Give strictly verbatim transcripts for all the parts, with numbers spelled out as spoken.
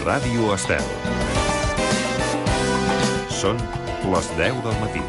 Ràdio Estel. Són les deu del matí.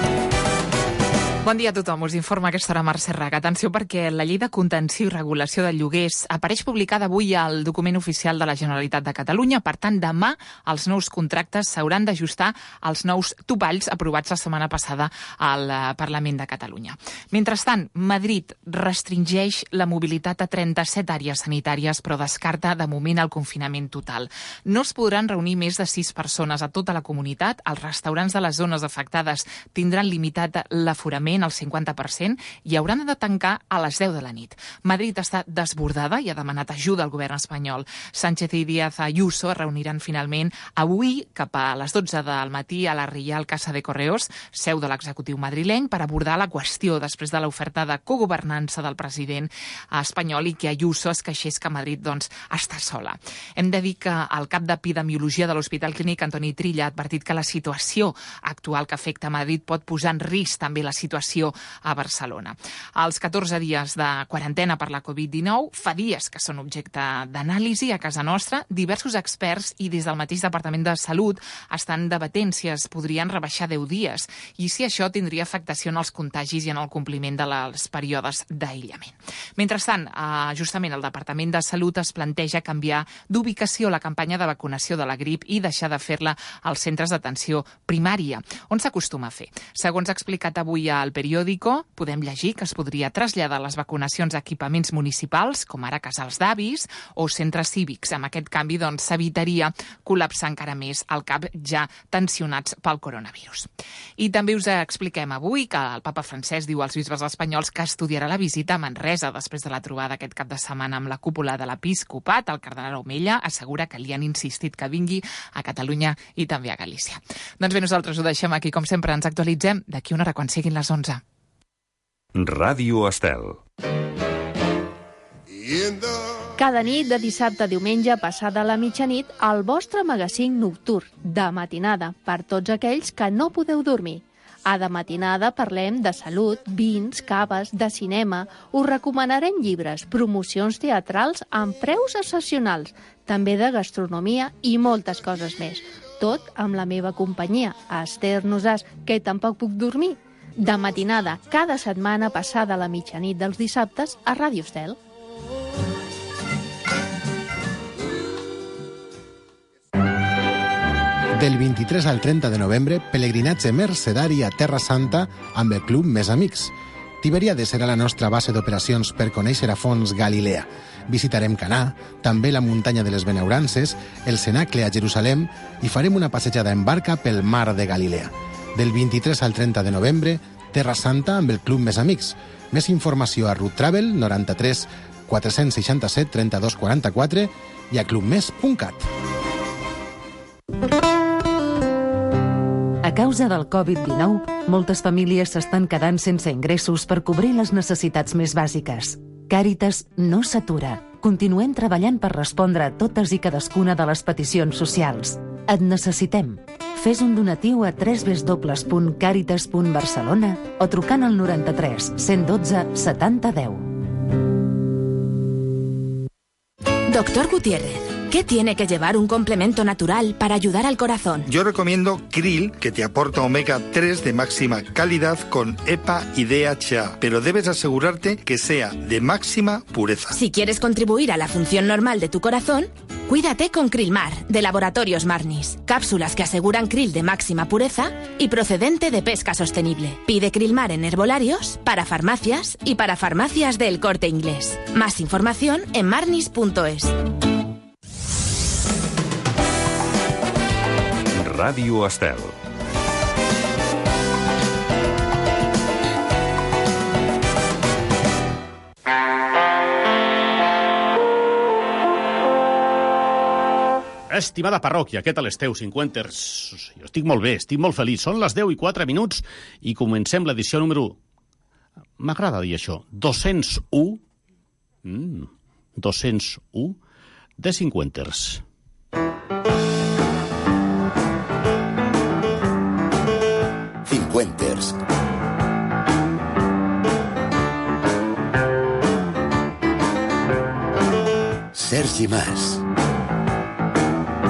Bon dia a tothom, us informa a aquesta hora Mercè Raga. Atenció perquè la Llei de Contenció i Regulació de Lloguers apareix publicada avui al document oficial de la Generalitat de Catalunya. Per tant, demà els nous contractes s'hauran d'ajustar als nous topalls aprovats la setmana passada al Parlament de Catalunya. Mentrestant, Madrid restringeix la mobilitat a trenta-set àrees sanitàries, però descarta de moment el confinament total. No es podran reunir més de sis persones a tota la comunitat. Els restaurants de les zones afectades tindran limitat l'aforament al cinquanta per cent i hauran de tancar a les deu de la nit. Madrid està desbordada i ha demanat ajuda al govern espanyol. Sánchez i Díaz Ayuso es reuniran finalment avui cap a les dotze del matí a la Reial Casa de Correos, seu de l'executiu madrileny, per abordar la qüestió després de l'oferta de cogovernança del president espanyol i que Ayuso es queixés que Madrid doncs, està sola. Hem de dir que el cap d'Epidemiologia de l'Hospital Clínic, Antoni Trilla, ha advertit que la situació actual que afecta Madrid pot posar en risc també la situació a Barcelona. Els catorze dies de quarantena per la covid dinou fa dies que són objecte d'anàlisi a casa nostra. Diversos experts i des del mateix Departament de Salut estan debatent si es podrien rebaixar deu dies i si això tindria afectació en els contagis i en el compliment dels períodes d'aïllament. Mentrestant, justament el Departament de Salut es planteja canviar d'ubicació la campanya de vacunació de la grip i deixar de fer-la als centres d'atenció primària, on s'acostuma a fer. Segons ha explicat avui al Periódico, podem llegir que es podria traslladar les vacunacions a equipaments municipals, com ara casals d'avis o centres cívics. Amb aquest canvi doncs, s'evitaria col·lapsar encara més el cap ja tensionats pel coronavirus. I també us expliquem avui que el papa Francesc diu als bisbes espanyols que estudiarà la visita a Manresa després de la trobada aquest cap de setmana amb la cúpula de l'episcopat. El cardenal Omella assegura que li han insistit que vingui a Catalunya i també a Galícia. Doncs bé, nosaltres ho deixem aquí. Com sempre, ens actualitzem d'aquí una hora quan siguin les onze. Ràdio Estel. Cada nit de dissabte a diumenge passada la mitjanit, el vostre magazín nocturn de matinada per tots aquells que no podeu dormir. A De Matinada parlem de salut, vins, caves, de cinema, us recomanarem llibres, promocions teatrals amb preus excepcionals, també de gastronomia i moltes coses més. Tot amb la meva companyia, Esther Nosàs, que tampoc puc dormir. De Matinada, cada setmana passada la mitjanit dels dissabtes a Ràdio Estel. Del vint-i-tres al trenta de novembre, pelegrinatge mercedari a Terra Santa amb el Club Més Amics. Tiberiades serà la nostra base d'operacions per conèixer a fons Galilea. Visitarem Canà, també la muntanya de les Benaurances, el cenacle a Jerusalem i farem una passejada en barca pel mar de Galilea. Del vint-i-tres al trenta de novembre, Terra Santa amb el Club Més Amics. Més informació a Route Travel noranta-tres quatre-cents seixanta-set trenta-dos quaranta-quatre i a clubmes punt cat. A causa del covid dinou, moltes famílies s'estan quedant sense ingressos per cobrir les necessitats més bàsiques. Càritas no s'atura. Continuem treballant per respondre a totes i cadascuna de les peticions socials. Et necessitem. Fes un donatiu a w w w punt càritas punt barcelona o trucant al noranta-tres cent dotze setanta deu. Doctor Gutiérrez, ¿qué tiene que llevar un complemento natural para ayudar al corazón? Yo recomiendo Krill, que te aporta omega tres de máxima calidad con E P A y D H A, pero debes asegurarte que sea de máxima pureza. Si quieres contribuir a la función normal de tu corazón, cuídate con Krillmar, de Laboratorios Marnis. Cápsulas que aseguran krill de máxima pureza y procedente de pesca sostenible. Pide Krillmar en herbolarios, para farmacias y para farmacias del Corte Inglés. Más información en marnis punto es. Ràdio Estel. Estimada parròquia, què tal esteu, cinquanters? Jo estic molt bé, estic molt feliç. Són les deu i quatre minuts i comencem l'edició número... M'agrada dir això. dos-cents u. Mm, dos-cents u de cinquanters. Cinquenters. Sergi Mas.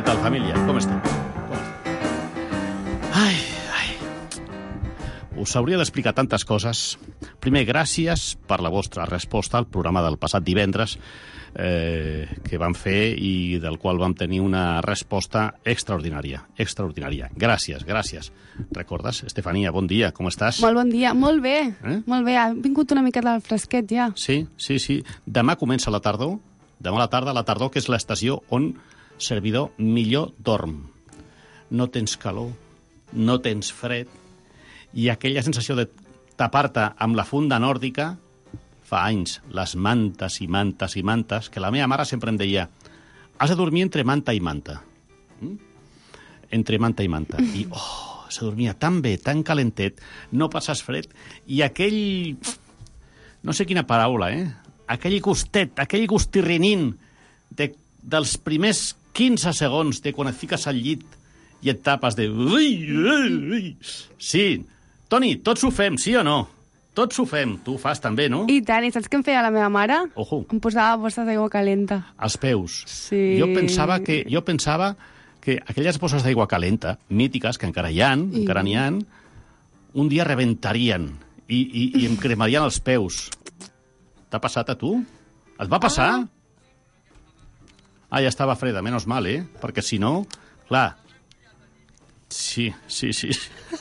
Què tal, família? Com esteu? Com esteu? Ai, ai... Us hauria d'explicar tantes coses. Primer, gràcies per la vostra resposta al programa del passat divendres eh, que vam fer i del qual vam tenir una resposta extraordinària. Extraordinària. Gràcies, gràcies. Recordes, Estefania, bon dia, com estàs? Molt bon dia, molt bé, Eh? molt bé. Ha vingut una mica del fresquet ja. Sí, sí, sí. Demà comença la tardor. Demà a la tarda, la tardor, que és l'estació on servidor millor dorm. No tens calor, no tens fred, i aquella sensació de tapar-te amb la funda nòrdica, fa anys, les mantes i mantes i mantes, que la meva mare sempre em deia has de dormir entre manta i manta. Mm? Entre manta i manta. I, oh, se dormia tan bé, tan calentet, no passes fred, i aquell... no sé quina paraula, eh? Aquell gustet, aquell gustirrinín de, dels primers quinze segons de quan et fiques al llit i et tapes de... Ui, ui, ui. Sí, Toni, tots ho fem, sí o no? Tots ho fem, tu ho fas també, no? I tant, i saps què em feia la meva mare? Ojo. Em posava bosses d'aigua calenta. Als peus. Sí. Jo pensava que, jo pensava que aquelles bosses d'aigua calenta, mítiques, que encara hi ha, I... encara n'hi ha, un dia rebentarien i, i, i em cremarien els peus. T'ha passat a tu? Et va passar? Ah, ja estava freda, menys mal, eh? Perquè si no, clar... Sí, sí, sí.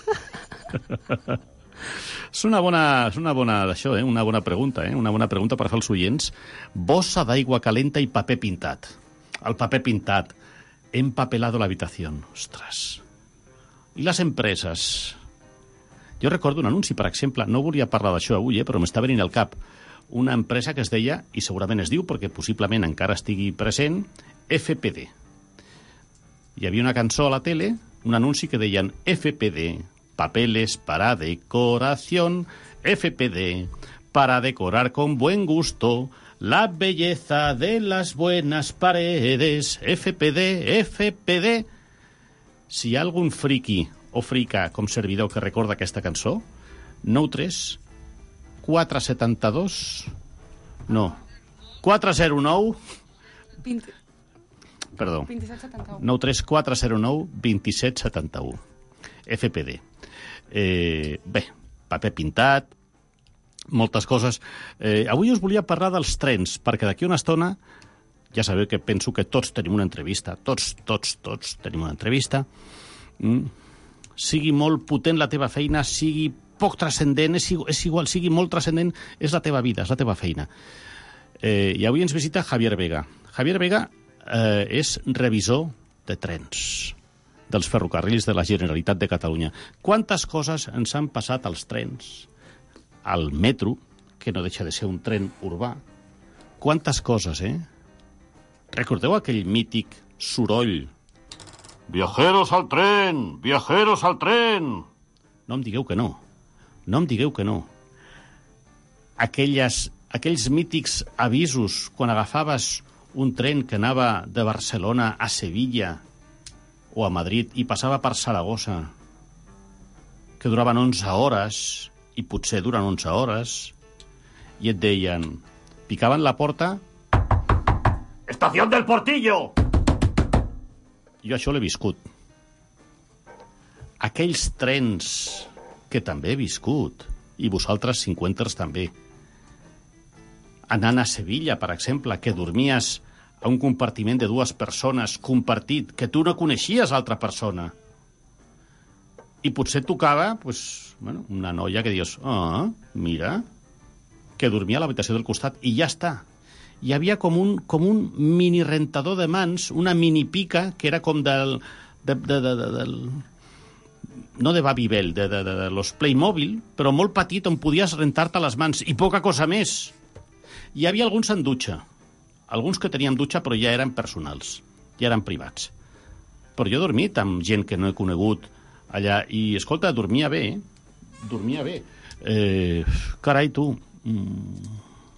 És una bona, és una bona d'això, eh? Una bona pregunta, eh? Una bona pregunta per fer als oients. Bossa d'aigua calenta i paper pintat. El paper pintat. Empapelado la habitación. Ostres. I les empreses? Jo recordo un anunci, per exemple, no volia parlar d'això avui, eh? Però m'està venint al cap. Una empresa que es deia, i segurament es diu, perquè possiblement encara estigui present, F P D. Hi havia una cançó a la tele, un anunci que deien F P D, papeles para decoración, F P D, para decorar con buen gusto la belleza de las buenas paredes, F P D, F P D. Si hi ha algun friqui o frica com servidor que recorda aquesta cançó, nou tres quatre setanta dos no, quatre zero nou vint... perdó, vint-i-set setanta u. nou tres quatre zero nou dos set set u. F P D. Eh, bé, paper pintat, moltes coses. Eh, avui us volia parlar dels trens, perquè d'aquí una estona, ja sabeu que penso que tots tenim una entrevista, tots, tots, tots tenim una entrevista. Mm. Sigui molt potent la teva feina, sigui poc transcendent, és, és igual, sigui molt transcendent, és la teva vida, és la teva feina. Eh, I avui ens visita Javier Vega. Javier Vega eh, és revisor de trens dels ferrocarrils de la Generalitat de Catalunya. Quantes coses ens han passat als trens, al metro, que no deixa de ser un tren urbà. Quantes coses, eh? Recordeu aquell mític soroll? Viajeros al tren! Viajeros al tren! No em digueu que no. No em digueu que no. Aquelles, aquells mítics avisos quan agafaves un tren que anava de Barcelona a Sevilla o a Madrid i passava per Saragossa, que duraven onze hores, i potser duren onze hores, i et deien, picaven la porta, Estació del Portillo! Jo això l'he viscut. Aquells trens que també he viscut, i vosaltres cinquanters també. Anant a Sevilla, per exemple, que dormies a un compartiment de dues persones compartit, que tu no coneixies l'altra persona. I potser tocava pues, bueno, una noia que dius, ah, mira, que dormia a l'habitació del costat, i ja està. Hi havia com un, com un mini rentador de mans, una mini pica, que era com del... De, de, de, de, del no de Babybel, de, de, de, de los Playmobil, però molt petit, on podies rentar-te les mans, i poca cosa més. Hi havia alguns en dutxa, alguns que teníem dutxa, però ja eren personals, ja eren privats. Però jo he dormit amb gent que no he conegut allà, i, escolta, dormia bé, eh? Dormia bé. Eh, carai, tu... Mm.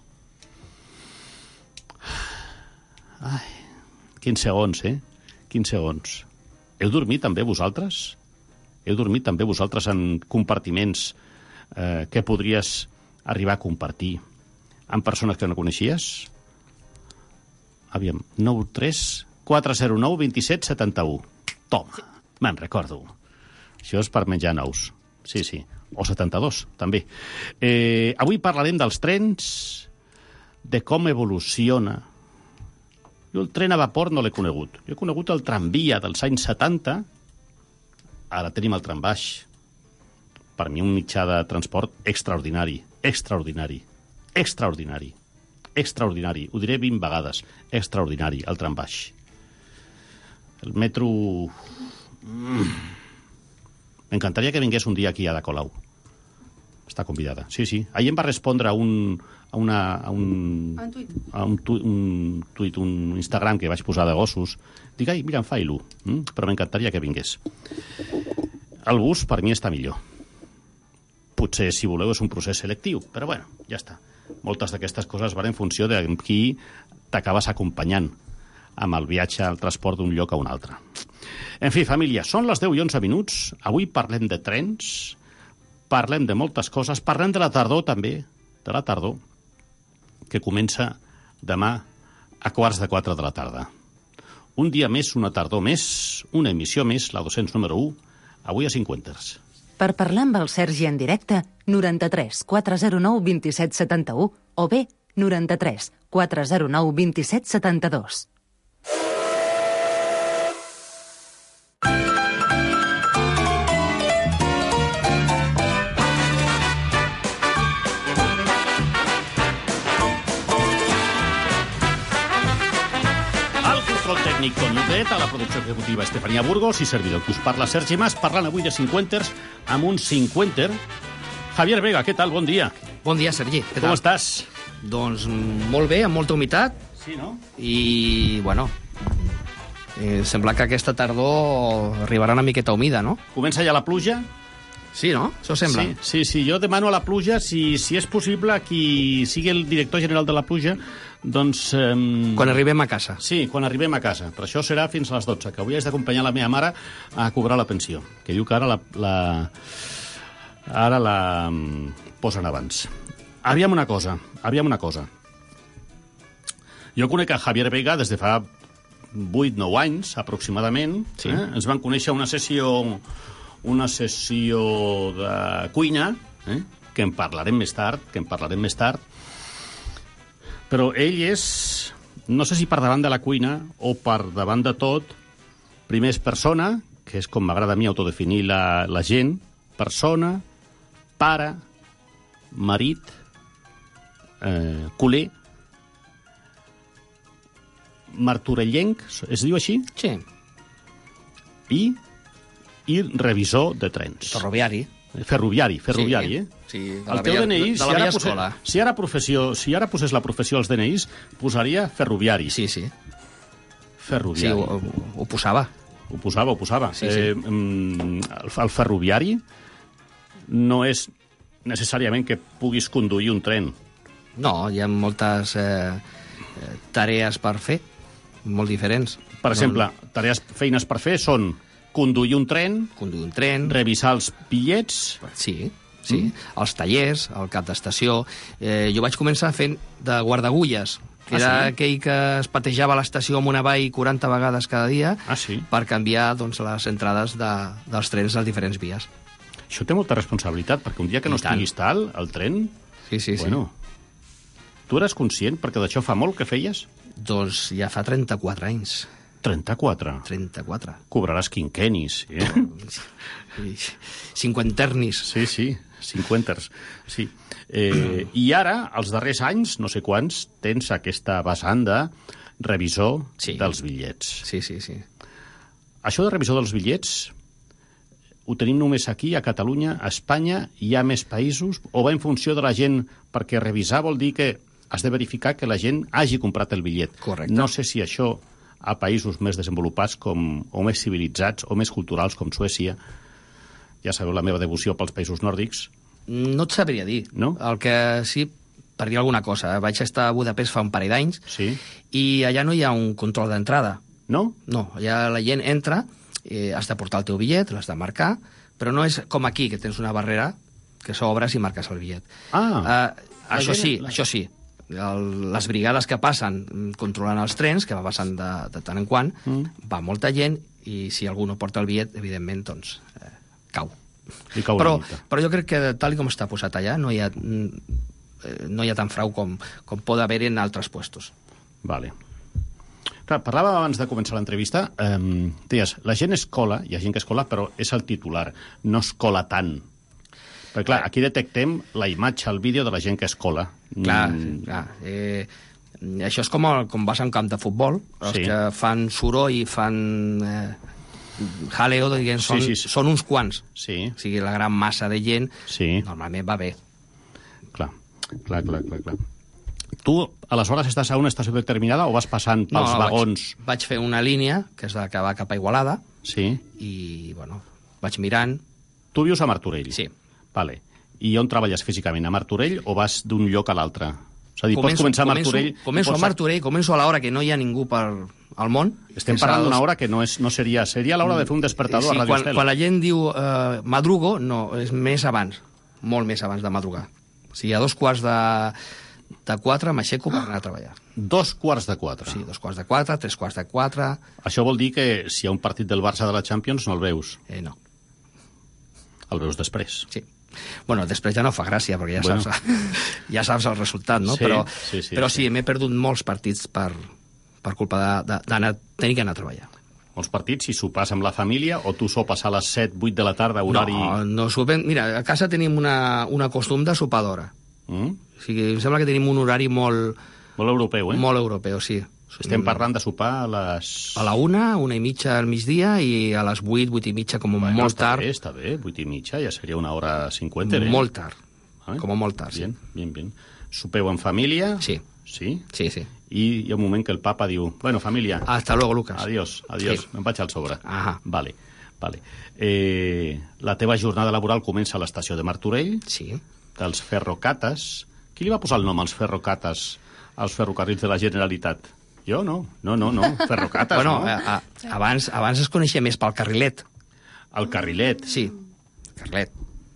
Ai, quins segons, eh? Quins segons. Heu dormit també vosaltres? Heu dormit també vosaltres en compartiments eh, que podries arribar a compartir amb persones que no coneixies? Aviam, nou tres quatre zero nou dos set set u. Toma, me'n recordo. Això és per menjar nous. Sí, sí. O setanta-dos, també. Eh, avui parlarem dels trens, de com evoluciona. Jo el tren a vapor no l'he conegut. Jo he conegut el tramvia dels anys setanta, ara tenim el trambaix. Per mi un mitjà de transport extraordinari, extraordinari, extraordinari, extraordinari. Ho diré vint vegades. Extraordinari, el trambaix. El metro... Mm. M'encantaria que vingués un dia aquí a Ada Colau. Està convidada. Sí, sí. Ahir em va respondre a un... a una... a un... Un tuit. A un, tu, un tuit, un Instagram que vaig posar de gossos. Dic, ai, mira, em fa il·lu. Mm? Però m'encantaria que vingués. El bus, per mi, està millor. Potser, si voleu, és un procés selectiu. Però, bueno, ja està. Moltes d'aquestes coses van en funció de qui t'acabes acompanyant amb el viatge al transport d'un lloc a un altre. En fi, família, són les deu i onze minuts. Avui parlem de trens, parlem de moltes coses, parlem de la tardor també, de la tardor, que comença demà a quarts de quatre de la tarda. Un dia més, una tardor més, una emissió més, la dos-cents número u, avui a Cinquenters. Per parlar amb el Sergi en directe, noranta-tres quatre zero nou dos set set u o bé noranta-tres quatre zero nou dos set set dos. Conducet, a la producció executiva Estefania Burgos i servidor que us parla Sergi Mas, parlant avui de Cinquenters amb un cinquenter. Javier Vega, què tal? Bon dia. Bon dia, Sergi. Què Com tal? estàs? Doncs molt bé, amb molta humitat. Sí, no? I, bueno, eh, sembla que aquesta tardor arribarà una miqueta humida, no? Comença ja la pluja? Sí, no? Això sembla. Sí, sí, sí. Jo demano a la pluja, si, si és possible, qui sigui el director general de la pluja, doncs... Eh... Quan arribem a casa. Sí, quan arribem a casa. Però això serà fins a les dotze, que avui haig d'acompanyar la meva mare a cobrar la pensió, que diu que ara la... la... ara la posen abans. Aviam una cosa, aviam una cosa. Jo conec a Javier Vega des de fa vuit nou anys, aproximadament. Sí. Eh? Ens van conèixer una sessió... una sessió de cuina, eh? que en parlarem més tard, que en parlarem més tard. Però ell és, no sé si per davant de la cuina o per davant de tot, primer és persona, que és com m'agrada a mi autodefinir la, la gent, persona, pare, marit, eh, culer, martorellenc, es diu així? Sí. I... i revisor de trens. Ferroviari. Ferroviari, ferroviari, sí, eh? Sí, de el la teu vella, D N I, de si la ara, vella posés, escola. si, ara professió, si ara posés la professió als D N Is, posaria ferroviari. Sí, sí. Ferroviari. Sí, ho, ho, ho posava. Ho posava, ho posava. Sí, sí. Eh, el, el ferroviari no és necessàriament que puguis conduir un tren. No, hi ha moltes eh, tarees per fer, molt diferents. Per exemple, tarees, feines per fer són conduir un tren, conduir un tren, revisar els bitllets... Sí, sí. Mm. Els tallers, el cap d'estació... Eh, jo vaig començar fent de guardagulles, que ah, era sí? aquell que es patejava a l'estació amunt avall quaranta vegades cada dia ah, sí? per canviar doncs, les entrades de, dels trens a les diferents vies. Això té molta responsabilitat, perquè un dia que no estiguis tal, el tren... Sí, sí, bueno, sí. Tu eres conscient, perquè d'això fa molt que feies? Doncs ja fa trenta-quatre anys. trenta-quatre? trenta-quatre. Cobraràs quinquenis, eh? Cinquenternis. Sí, sí, cinquenters. Sí. Eh, I ara, els darrers anys, no sé quants, tens aquesta vessant de revisor sí. dels bitllets. Sí, sí, sí. Això de revisor dels bitllets ho tenim només aquí, a Catalunya, a Espanya, hi ha més països, o va en funció de la gent, perquè revisar vol dir que has de verificar que la gent hagi comprat el bitllet. Correcte. No sé si això a països més desenvolupats com, o més civilitzats o més culturals com Suècia, ja sabeu la meva devoció pels països nòrdics. No et sabria dir. No? El que sí, per dir alguna cosa, vaig estar a Budapest fa un parell d'anys sí. i allà no hi ha un control d'entrada. No? No, allà la gent entra, eh, has de portar el teu bitllet, l'has de marcar, però no és com aquí, que tens una barrera que s'obres i marques el bitllet. Ah, uh, això gent, sí, la... això sí. el, les brigades que passen controlant els trens, que va passant de, de tant en quant, mm. va molta gent, i si algú no porta el bitllet, evidentment, doncs, eh, cau. cau però, però jo crec que, tal com està posat allà, no hi ha, no hi ha tant frau com, com pot haver en altres puestos. Vale. Clar, parlàvem abans de començar l'entrevista, eh, deies, la gent es cola, hi ha gent que es cola, però és el titular, no es cola tant. Perquè, clar, aquí detectem la imatge, el vídeo de la gent que es cola. Clar, mm. clar. Eh, això és com, el, com vas a un camp de futbol, els sí. que fan soroll i fan eh, jaleo, diguem, són, sí, sí, sí. són uns quants. Sí. O sigui, la gran massa de gent sí. normalment va bé. Clar, clar, clar, clar, clar. Tu, aleshores, estàs a una estació determinada o vas passant pels no, no, vagons? Vaig, vaig fer una línia, que és la que va cap a Igualada, sí. i, bueno, vaig mirant... Tu vius a Martorell? Sí. Vale. I on treballes físicament? A Martorell o vas d'un lloc a l'altre? És a dir, començo, pots començar a Martorell... Començo, començo pots... a Martorell, començo a l'hora que no hi ha ningú per al món. Estem parlant d'una hora que no, és, no seria... Seria l'hora de fer un despertador sí, a Radio quan, Estel. Quan la gent diu eh, madrugo, no, és més abans, molt més abans de madrugar. O sigui, a dos quarts de, de quatre m'aixeco per anar a treballar. Dos quarts de quatre? Sí, dos quarts de quatre, tres quarts de quatre... Això vol dir que si hi ha un partit del Barça de la Champions no el veus? Eh, no. El veus després? Sí. Bueno, després ja no fa gràcia, perquè ja, bueno. saps, ja saps el resultat, no? Sí, però sí, sí, però sí, sí m'he perdut molts partits per, per culpa d'anar, tenir que anar a treballar. Molts partits, si sopars amb la família, o tu sopes a les set, vuit de la tarda, horari... No, no sopem... Mira, a casa tenim una, una costum de sopar d'hora. Mm? O sigui, em sembla que tenim un horari molt... Molt europeu, eh? Molt europeu, sí. Estem parlant de sopar a les... A la una, una i mitja al migdia, i a les vuit, vuit i mitja, com bueno, molt està tard. Bé, està bé, vuit i mitja, ja seria una hora cinquanta, eh? Molt tard, eh? com a molt tard, bien, sí. Bien, bien. Sopeu en família? Sí. Sí? Sí, sí. I hi ha un moment que el papa diu, bueno, família... Hasta luego, Lucas. Adiós, adiós, sí. me'n vaig al sobre. Ahà. Vale, vale. Eh, la teva jornada laboral comença a l'estació de Martorell? Sí. Dels ferrocates. Qui li va posar el nom als ferrocates, als ferrocarrils de la Generalitat? Jo no, no, no, no. Ferrocates, bueno, no? A, a, abans, abans es coneixia més pel carrilet. El carrilet? Sí, el carrilet.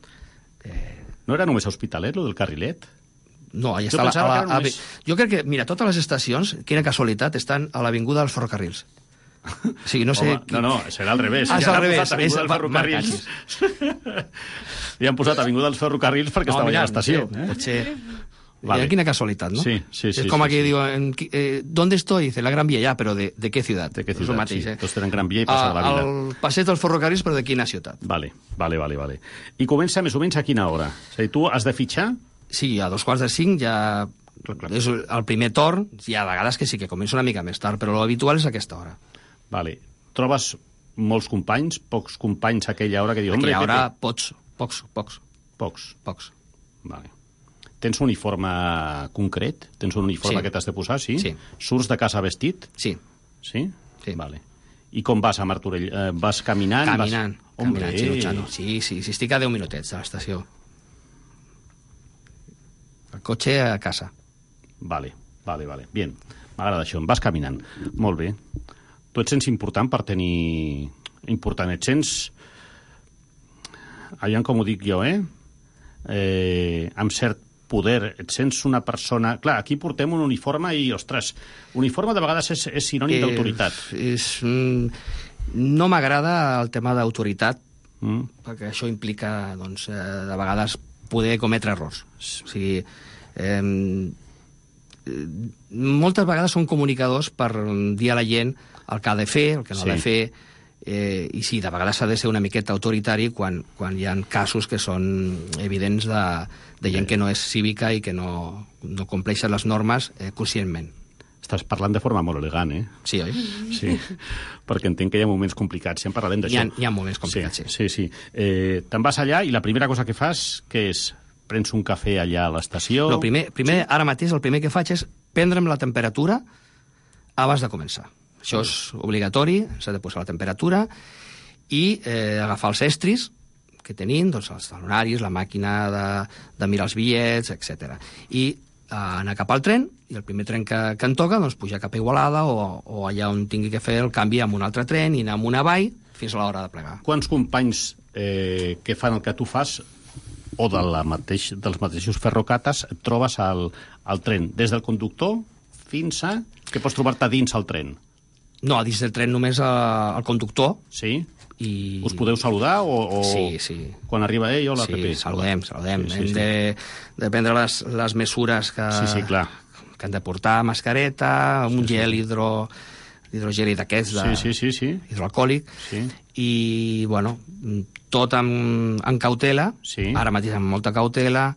Eh... No era només Hospitalet, lo del carrilet? No, allà està la, a la, a, només... Jo crec que, mira, totes les estacions, quina casualitat, estan a l'avinguda dels ferrocarrils. O sigui, no sé... Home, qui... No, no, serà al revés. Ah, és al revés. És el ferrocarrils. Li han posat avinguda dels ferrocarrils perquè no, estava allà a l'estació. Eh? Potser... Vale. Mira, quina casualitat, ¿no? Sí, sí, sí. Es como sí, aquí sí. digo, en, eh, ¿dónde estoy? Dice, la Gran Vía, ya, pero ¿de, de qué ciudad? ¿De qué ciudad? Mateix, sí. eh? Tots tenen Gran Via i passa la vida. Al passeig dels ferrocarrils, però de quina ciutat? Vale, vale, vale, vale. I comença més o menys a quina hora? És a dir, tu has de fitxar? Sí, a dos quarts de cinc ja... És el primer torn, hi ha vegades que sí que comença una mica més tard, però l'habitual és a aquesta hora. Vale. Trobes molts companys, pocs companys a aquella hora que diu... Aquella hora, pocs, pocs, pocs. Pocs? Pocs. Vale. Tens un uniforme concret? Tens un uniforme sí. que t'has de posar, sí? Sí. Surts de casa vestit? Sí. Sí? Sí. Vale. I com vas a Martorell? Eh, vas caminant? Caminant. Vas... Caminant, xinutxano. Sí, sí, sí, estic a deu minutets de l'estació. El cotxe a casa. Vale, vale, vale. Bien, m'agrada això. Vas caminant. Molt bé. Tu et sents important per tenir... Important. Et sents... Aviam com ho dic jo, eh? eh amb cert poder, et sents una persona... Clar, aquí portem un uniforme i, ostres, uniforme de vegades és, és sinònim eh, d'autoritat. És, no m'agrada el tema d'autoritat, mm. perquè això implica, doncs, eh, de vegades poder cometre errors. O sigui, eh, moltes vegades són comunicadors per dir a la gent el que ha de fer, el que no sí. ha de fer, eh, i sí, de vegades s'ha de ser una miqueta autoritari quan, quan hi ha casos que són evidents de, de gent que no és cívica i que no, no compleix les normes eh, conscientment. Estàs parlant de forma molt elegant, eh? Sí, oi? Sí, perquè entenc que hi ha moments complicats, si en parlarem d'això. Hi ha, hi ha moments complicats, sí. Sí, sí. sí. Eh, te'n vas allà i la primera cosa que fas, què és? Prens un cafè allà a l'estació? No, primer, primer sí. Ara mateix el primer que faig és prendre'm la temperatura abans de començar. Això és obligatori, s'ha de posar la temperatura i eh, agafar els estris que tenim, doncs els talonaris, la màquina de, de mirar els bitllets, etcètera. I eh, anar cap al tren, i el primer tren que, que em toca, doncs pujar cap a Igualada o, o allà on tingui que fer el canvi amb un altre tren i anar amb una vall fins a l'hora de plegar. Quants companys eh, que fan el que tu fas o de la mateix, dels mateixos ferrocates, et trobes al, al tren, des del conductor fins a... que pots trobar-te dins el tren? No, dins del tren només el conductor. Sí? I... Us podeu saludar o, o... Sí, sí. Quan arriba ell o la sí, Pepe? Sí, saludem, saludem. Sí, sí, Hem sí. de, de prendre les, les mesures que, Sí, sí, clar. que han de portar, mascareta, un Sí, sí. gel hidro, hidrogeli d'aquests, de, Sí, sí, sí, sí. hidroalcohòlic, Sí. i, bueno, tot amb, amb cautela, Sí. ara mateix amb molta cautela,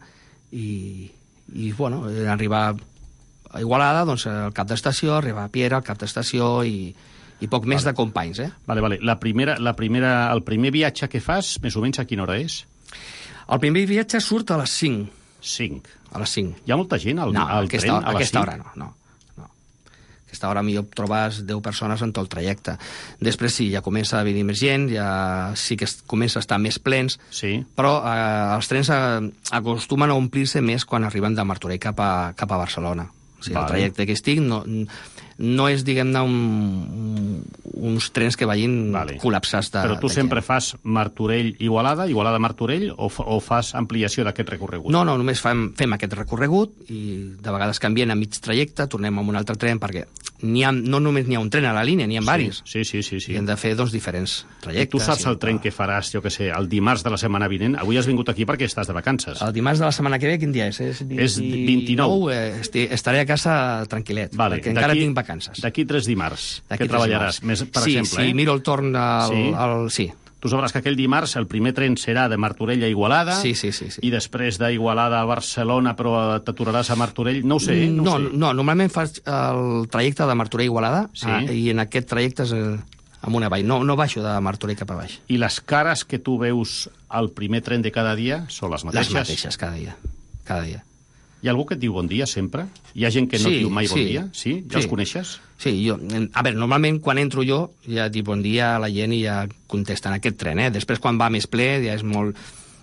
i, i bueno, arribar a Igualada, doncs, al cap d'estació, arribar a Piera, al cap d'estació, i, i poc més de companys, eh? Vale, vale. La primera, la primera, el primer viatge que fas, més o menys a quina hora és? El primer viatge surt a les cinc. cinc. A les cinc. Hi ha molta gent al, no, al aquesta, tren hora, a les aquesta cinc? hora no, no, no. Aquesta hora millor trobes deu persones en tot el trajecte. Després sí, ja comença a venir més gent, ja sí que es, comença a estar més plens, Sí. però eh, els trens eh, acostumen a omplir-se més quan arriben de Martorell cap a, cap a Barcelona. O sigui, Vale. el trajecte que estic no, no és, diguem-ne, un, un, uns trens que vagin Vale. col·lapsats de Però tu de sempre gent. fas Martorell-Igualada, Igualada-Martorell, o, fa, o fas ampliació d'aquest recorregut? No, no, només fem, fem aquest recorregut i de vegades canviem a mig trajecte, tornem amb un altre tren, perquè n'hi ha, no només n'hi ha un tren a la línia, n'hi ha varis. Sí, sí, sí. sí. I hem de fer doncs, diferents I trajectes. tu saps i- el tren que faràs, jo que sé, el dimarts de la setmana vinent? Avui has vingut aquí perquè estàs de vacances. El dimarts de la setmana que ve, quin dia és? És, És vint-i-nou. Eh, esti- estaré a casa tranquil·let, Vale, perquè encara d'aquí- tinc vacances. D'aquí tres dimarts, D'aquí que tres treballaràs, dimarts. més, per sí, exemple. Sí, eh? miro el torn al... Sí? Al, sí. Tu sabràs que aquell dimarts el primer tren serà de Martorell a Igualada, Sí, sí, sí, sí. i després d'Igualada a Barcelona, però t'aturaràs a Martorell. No ho sé, eh? no, no, ho sé. no, normalment faig el trajecte de Martorell a Igualada, Sí. ah, i en aquest trajecte és eh, amunt avall. No, no baixo de Martorell cap a baix. I les cares que tu veus al primer tren de cada dia són les mateixes? Les mateixes, cada dia. Cada dia. Hi ha algú que et diu bon dia sempre? Hi ha gent que no Sí, et diu mai bon sí. dia? Sí? Ja Sí. els coneixes? Sí, jo, a veure, normalment quan entro jo ja dic bon dia a la gent i ja contesten aquest tren, eh? Després quan va més ple ja és molt...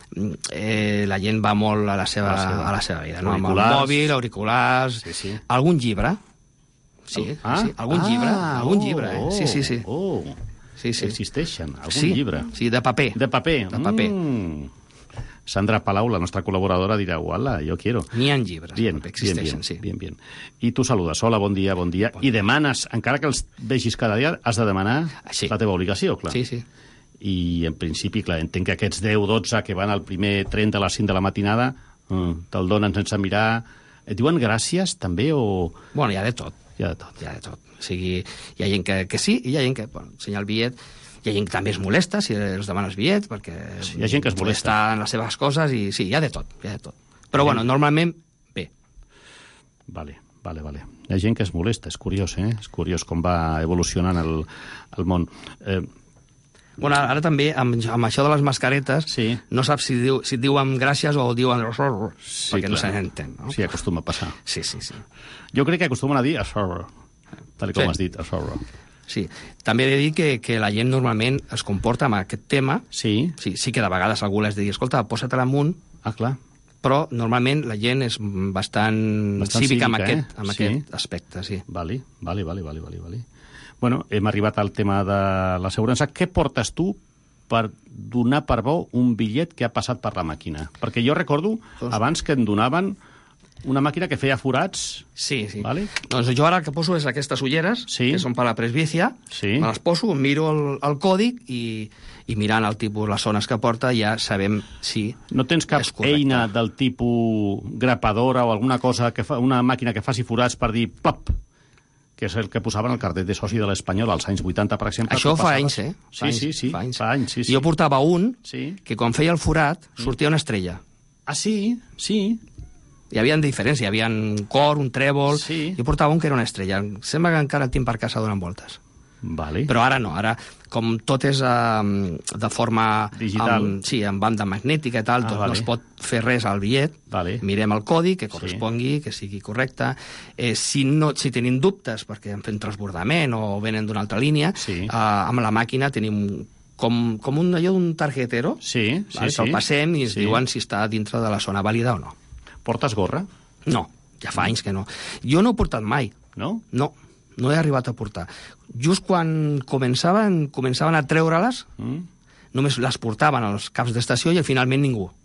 Eh, la gent va molt a la seva, A la seva. a la seva vida, no? Amb el Auriculars. mòbil, auriculars... Sí, sí. Algun llibre. Sí, Ah? sí, algun ah, llibre, algun oh, llibre, eh? Oh, Sí, sí, sí. Oh, sí, sí. existeixen, algun sí, llibre. Sí, de paper. De paper. De paper. Mm. Sandra Palau, la nostra col·laboradora, dirà, uala, yo quiero. N'hi ha llibres, Bien, de paper, bien, existeixen, bien, sí. bien, bien. I tu saludes, hola, bon dia, bon dia, i demanes, encara que els vegis cada dia, has de demanar Sí. la teva obligació, clar. Sí, sí. I, en principi, clar, entenc que aquests deu dotze que van al primer tren de les cinc de la matinada mm, te'l donen sense mirar. Et diuen gràcies, també, o...? Bueno, hi ha de tot. Hi ha de tot. Hi ha de tot. O sigui, hi ha gent que, que sí i hi ha gent que, bueno, ensenyar el bitllet, hi ha gent que també es molesta si els demanes bitllet, perquè Sí, hi ha gent que es molesta. està en les seves coses i sí, hi ha de tot, hi ha de tot. Però, bueno, normalment, bé. Vale, vale, vale. Hi ha gent que es molesta, és curiós, eh? És curiós com va evolucionant el, el món. Eh, Bueno, ara, ara també, amb, amb això de les mascaretes, Sí. no saps si, diu, si et diuen gràcies o diuen sí, perquè no clar. se n'entén, no? Sí, acostuma a passar. Sí, sí, sí. Jo crec que acostumen a dir a sorro, tal com Sí. has dit, a sorro. Sí. També he de dir que, que la gent normalment es comporta amb aquest tema. Sí? Sí, sí que de vegades algú les digui, escolta, posa-te-la amunt, Ah, clar. però normalment la gent és bastant, Bastant cívica amb, cívica, aquest, eh? amb Sí. aquest aspecte, sí. Vale, vale, vale, vale, vale, vale. Bueno, hem arribat al tema de l'assegurança. Què portes tu per donar per bo un bitllet que ha passat per la màquina? Perquè jo recordo abans que em donaven una màquina que feia forats. Sí, sí. Vale? Doncs jo ara el que poso és aquestes ulleres, Sí. que són per la presbícia, Sí. me les poso, miro el, el còdic i, i mirant el tipus, les zones que porta, ja sabem si... No tens cap És correcte. eina del tipus grapadora o alguna cosa, que fa, una màquina que faci forats per dir plop, que és el que posaven al carnet de soci de l'Espanyol als anys vuitanta, per exemple. Això tu fa passaves- anys, eh? Fa Sí, anys, sí, sí, fa anys. fa anys, sí, sí. Jo portava un Sí. que quan feia el forat sortia una estrella. Ah, sí? Sí. Hi havia diferents, hi havia un cor, un trèvol... Sí. Jo portava un que era una estrella. Sembla que encara el tinc per casa donant voltes. Vale. Però ara no, ara com tot és uh, de forma... Digital. Amb, sí, amb banda magnètica i tal, Ah, tot, vale. no es pot fer res al bitllet. Vale. Mirem el codi, que correspongui, sí. que sigui correcte. Eh, si, no, si tenim dubtes, perquè han fet transbordament o venen d'una altra línia, Sí. eh, amb la màquina tenim com, com un, allò d'un targetero, Sí, sí, vale, sí. que el passem i ens Sí. diuen si està dintre de la zona vàlida o no. Portes gorra? No, ja fa anys que no. Jo no he portat mai. No? No, no he arribat a portar. Just quan començaven, començaven a treure-les, Mm. només les portaven als caps d'estació i finalment ningú.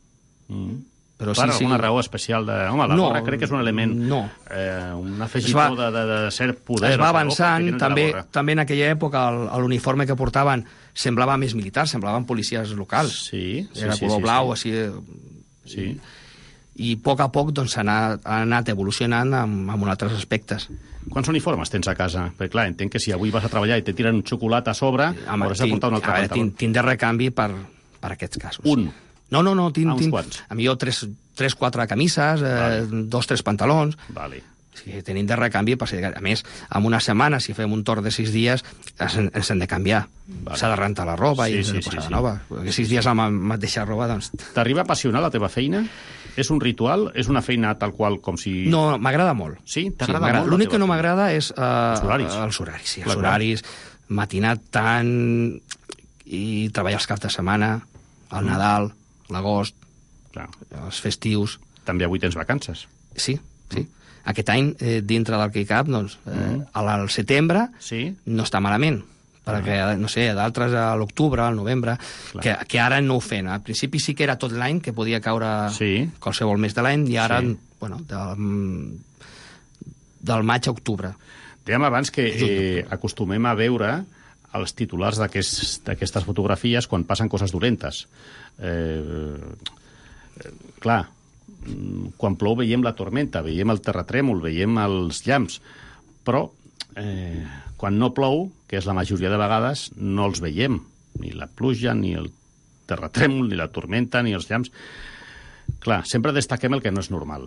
Mm. Però per sí, alguna sí. raó especial de... Home, la No, gorra crec que és un element, no. eh, un afegitó de, de, de cert poder. Es va o sigui, avançant, ojo, que també, no també en aquella època el- l'uniforme que portaven semblava més militar, semblaven policies locals. Sí, sí, Era sí, color sí, blau, sí. així... Sí. I a poc a poc doncs, ha, anat, ha anat evolucionant amb, amb altres aspectes. Quants uniformes tens a casa? Perquè, clar, entenc que si avui vas a treballar i te tiren un xocolata a sobre, Home, hauràs de tinc, portar un altre a veure, pantaló. tinc, tinc de recanvi per, per aquests casos. Un? No, no, no, tinc, Ah, uns tinc quants. a millor tres, tres, quatre camises, eh, Vale. dos, tres pantalons. Vale. Sí, tenim de recanvi, per si, a més, en una setmana, si fem un torn de sis dies, ens, ens hem de canviar. Vale. S'ha de rentar la roba Sí, i s'ha de sí, posar sí, la sí. nova. Perquè sis dies amb la mateixa roba, doncs... T'arriba a apassionar la teva feina? És un ritual? És una feina tal qual com si... No, m'agrada molt. Sí? Sí, T'agrada m'agrada. molt? la L'únic teva que no feina? m'agrada és... Uh, Els horaris. Els horaris, sí, els Clar, clar. horaris. Matinat tant i treballar els caps de setmana, el Nadal, l'agost, Clar. els festius... També avui tens vacances. Sí, sí. Aquest any, eh, dintre del que hi cap, doncs, eh, al setembre Sí? no està malament, perquè, no sé, d'altres a l'octubre, al novembre, que, que ara no ho fem. Al principi sí que era tot l'any, que podia caure Sí. qualsevol mes de l'any, i ara, Sí. bueno, del, del maig a octubre. Dèiem abans que eh, acostumem a veure els titulars d'aquest- d'aquestes fotografies quan passen coses dolentes. Eh, eh, clar, mm, quan plou veiem la tormenta, veiem el terratrèmol, veiem els llamps, però eh, quan no plou, que és la majoria de vegades, no els veiem, ni la pluja, ni el terratrèmol, ni la tormenta, ni els llamps. Clar, sempre destaquem el que no és normal.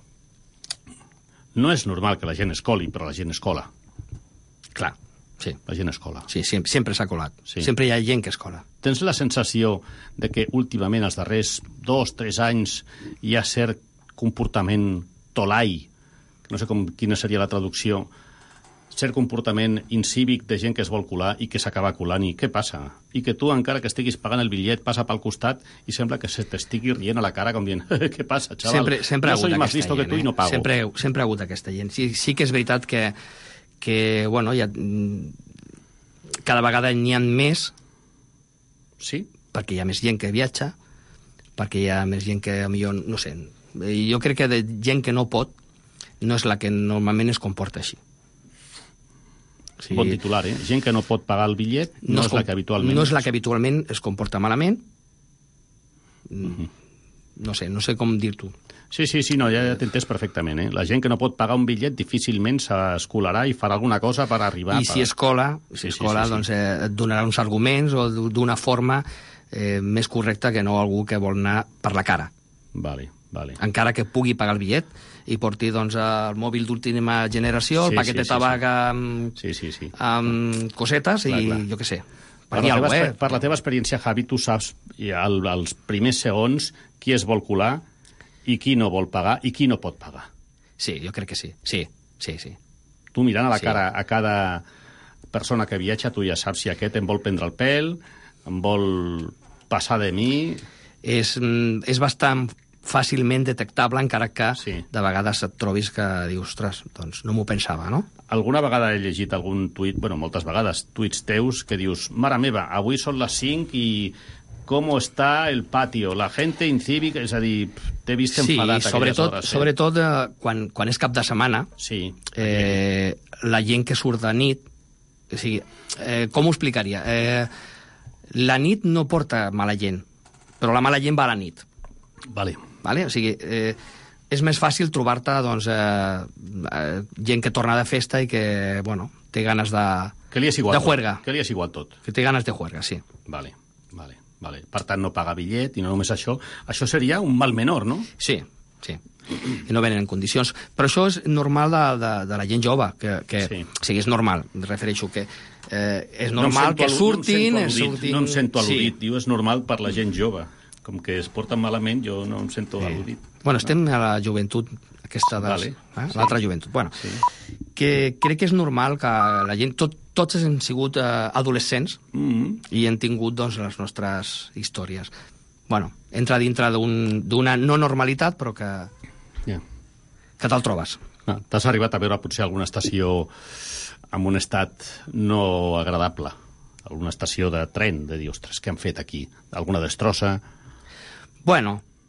No és normal que la gent es coli, però la gent es cola. Clar, sí. La gent es cola. Sí, sempre, sempre s'ha colat. Sí. Sempre hi ha gent que es cola. Tens la sensació de que últimament, els darrers dos, tres anys, hi ha cert comportament tolai, no sé com, quina seria la traducció, cert comportament incívic de gent que es vol colar i que s'acaba colant. I què passa? I que tu, encara que estiguis pagant el bitllet, passa pel costat i sembla que se t'estigui rient a la cara com dient què passa, xaval? Sempre, sempre ha jo hagut soy más aquesta listo gent, que tu eh? i no pago. Sempre, sempre ha hagut aquesta gent. Sí, sí que és veritat que, que bueno, hi ha, mm, cada vegada n'hi ha més, Sí? perquè hi ha més gent que viatja, perquè hi ha més gent que, millor, no sé, jo crec que de gent que no pot no és la que normalment es comporta així. Sí. Bon titular, eh? Gent que no pot pagar el bitllet no, no és la que habitualment... No és la que habitualment es comporta malament. Mm-hmm. No sé, no sé com dir-t'ho. Sí, sí, sí, no, ja t'he entès perfectament. Eh? La gent que no pot pagar un bitllet difícilment s'escolarà i farà alguna cosa per arribar... I per... si es cola, si Sí, es sí, cola sí, sí. doncs eh, et donarà uns arguments o d'una forma eh, més correcta que no algú que vol anar per la cara. Vale, vale. Encara que pugui pagar el bitllet i porti doncs, el mòbil d'última generació, Sí, el paquet sí, de sí, tabac sí. amb, Sí, sí, sí. amb cosetes Clar, i clar. jo què sé. Per Per, la, dir teva, alguna exper- cosa, per la teva experiència, Javi, tu saps i al, als primers segons qui es vol colar i qui no vol pagar i qui no pot pagar. eh? Sí, jo crec que sí. Sí, sí, sí. Tu mirant a la Sí. cara a cada persona que viatja, tu ja saps si aquest em vol prendre el pèl, em vol passar de mi... És, mm, és bastant fàcilment detectable, encara que Sí. de vegades et trobis que dius, ostres, doncs no m'ho pensava, no? Alguna vegada he llegit algun tuit, bueno, moltes vegades, tuits teus, que dius, mare meva, avui són les cinc i com està el patio? La gente incívica, és a dir, t'he vist Sí, enfadat sobretot, aquelles hores. sobretot eh, quan, quan és cap de setmana, Sí, eh, la gent que surt de nit, o sigui, eh, com ho explicaria? Eh, la nit no porta mala gent, però la mala gent va a la nit. vale. Vale? O sigui, eh, és més fàcil trobar-te doncs, eh, eh, gent que torna de festa i que, bueno, té ganes de, Que li és igual de tot. juerga. Que li és igual tot. Que té ganes de juerga, sí. Vale, vale, vale. Per tant, no paga bitllet i no només això. Això seria un mal menor, no? Sí, sí. I no venen en condicions. Però això és normal de, de, de la gent jove, que, que Sí. o sigui, és normal, em refereixo que eh, és No em normal sento que al- surtin... No em eh, sento al·ludit, surtin... no em sento al·ludit. Sí. Diu, és normal per la gent jove. Com que es porten malament, jo no em sento al·ludit. Bueno, estem a la joventut aquesta de... Vale. Eh? Sí. L'altra joventut. Bueno, Sí. que crec que és normal que la gent... Tot, tots hem sigut eh, adolescents Mm. i hem tingut doncs, les nostres històries. Bueno, entra dintre d'un- d'una no normalitat, però que, Ja. que te'l trobes. Ah, t'has arribat a veure potser alguna estació amb un estat no agradable? Alguna estació de tren, de dir, ostres, què han fet aquí? Alguna destrossa? Bueno,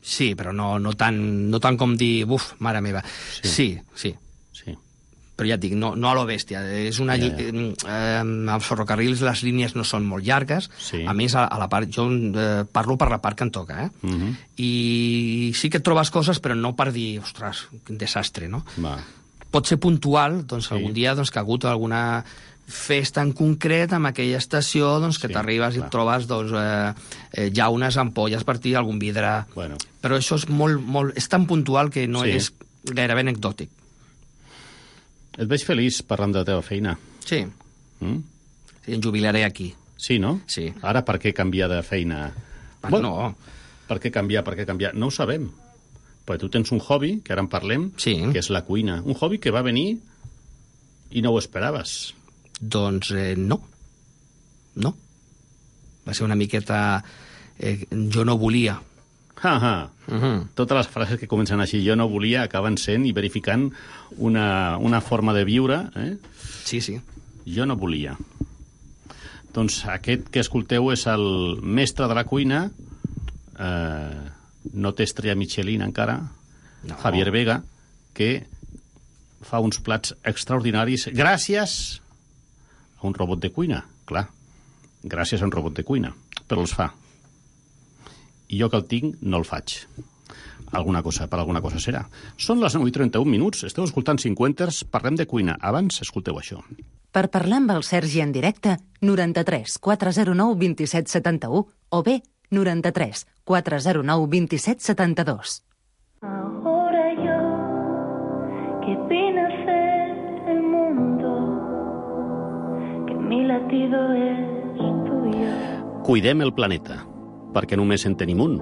Sí, però no, no, tant, no tant com dir, buf, mare meva. Sí, sí. sí. sí. Però ja et dic, no, no a lo bèstia. És una, ja, ja. Eh, als ferrocarrils les línies no són molt llargues. Sí. A més, a, a la part, jo eh, parlo per la part que em toca, eh? Uh -huh. I sí que et trobes coses, però no per dir, ostres, quin desastre, no? Va. Pot ser puntual, doncs, Sí. algun dia doncs, que ha hagut alguna festa en concret amb aquella estació, doncs, que Sí, t'arribes i clar. et trobes doncs, eh, eh, ja unes ampolles per ti, algun vidre... Bueno. Però això és, molt, molt, és tan puntual que no Sí. és gairebé anecdòtic. Et veig feliç parlant de la teva feina. Sí. Mm? Sí, em jubilaré aquí. Sí, no? Sí. Ara per què canviar de feina? Ah, Bueno, no. Per què canviar, per què canviar? No ho sabem. Perquè tu tens un hobby, que ara en parlem, Sí. que és la cuina. Un hobby que va venir i no ho esperaves. Doncs eh, no. No. Va ser una miqueta... Eh, jo no volia. Ha, ha. Uh -huh. Totes les frases que comencen així, jo no volia, acaben sent i verificant una, una forma de viure. Eh? Sí, sí. Jo no volia. Doncs aquest que escolteu és el mestre de la cuina, eh, no té estrella Michelin encara, No. Javier Vega, que fa uns plats extraordinaris gràcies a un robot de cuina, clar, gràcies a un robot de cuina, però els fa. I jo que el tinc no el faig. Alguna cosa, per alguna cosa serà. Són les nou i trenta-un minuts, esteu escoltant cinquanters, parlem de cuina. Abans, escolteu això. Per parlar amb el Sergi en directe, noranta-tres quatre zero nou vint set setanta-u o bé noranta-tres quatre zero nou vint set setanta-dos. Ahora yo, que vine a ser el mundo, que mi latido es tuyo. Cuidem el planeta, perquè només en tenim un.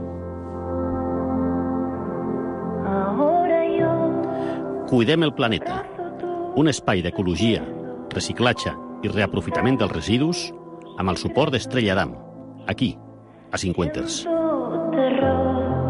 Ahora yo, Cuidem el planeta, un espai d'ecologia, reciclatge i reaprofitament dels residus amb el suport d'Estrella Damm, aquí, a cinquanters. terror.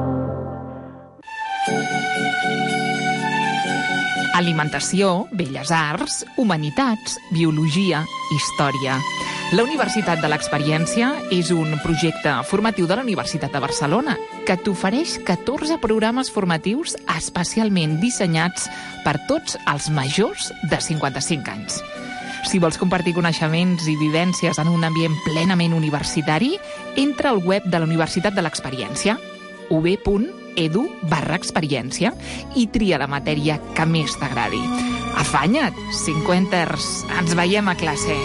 Alimentació, belles arts, humanitats, biologia, història. La Universitat de l'Experiència és un projecte formatiu de la Universitat de Barcelona que t'ofereix catorze programes formatius especialment dissenyats per tots els majors de cinquanta-cinc anys. Si vols compartir coneixements i vivències en un ambient plenament universitari, entra al web de la Universitat de l'Experiència, u be punt edu barra experiència, i tria la matèria que més t'agradi. Afanya't, cinquanters, ens veiem a classe.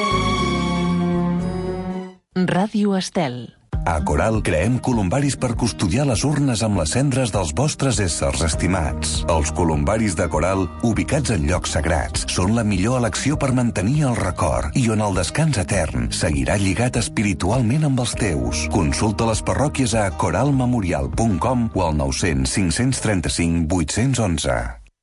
Ràdio Estel. A Coral creem columbaris per custodiar les urnes amb les cendres dels vostres éssers estimats. Els columbaris de Coral, ubicats en llocs sagrats, són la millor elecció per mantenir el record i on el descans etern seguirà lligat espiritualment amb els teus. Consulta les parròquies a coralmemorial punt com o al nou cents cinc cents trenta-cinc vuit cents onze.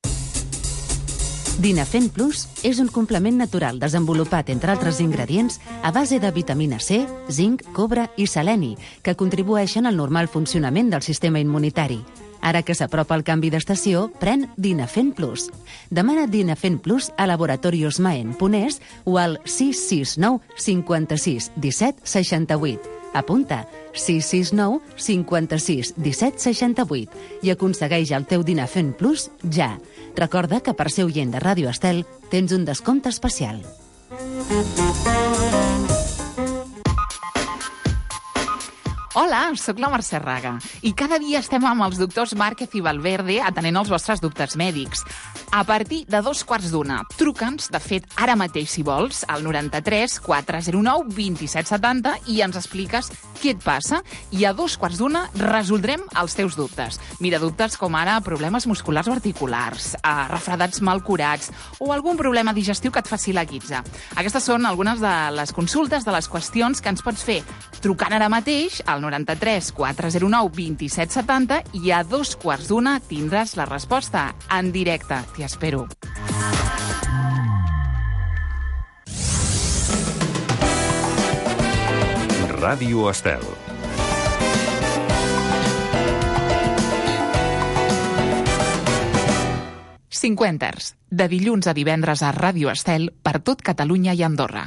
Dinafen Plus és un complement natural desenvolupat, entre altres ingredients, a base de vitamina C, zinc, cobre i seleni, que contribueixen al normal funcionament del sistema immunitari. Ara que s'apropa el canvi d'estació, pren Dinafen Plus. Demana Dinafen Plus a Laboratorios Maen Ponés o al sis sis nou cinquanta-sis disset seixanta-vuit. Apunta sis sis nou cinquanta-sis disset seixanta-vuit i aconsegueix el teu Dinafen Plus ja. Recorda que per ser oient de Ràdio Estel tens un descompte especial. Hola, sóc la Mercè Raga i cada dia estem amb els doctors Márquez i Valverde atenent els vostres dubtes mèdics. A partir de dos quarts d'una, truca'ns, de fet, ara mateix, si vols, al noranta-tres quatre zero nou vint set setanta i ens expliques què et passa i a dos quarts d'una resoldrem els teus dubtes. Mira, dubtes com ara problemes musculars o articulars, eh, refredats mal curats o algun problema digestiu que et faci la guitza. Aquestes són algunes de les consultes, de les qüestions que ens pots fer trucant ara mateix al noranta-tres quatre zero nou vint set setanta i a dos quarts d'una tindràs la resposta en directe. T'hi espero. Ràdio Estel. Cinquanters, de dilluns a divendres a Ràdio Estel per tot Catalunya i Andorra.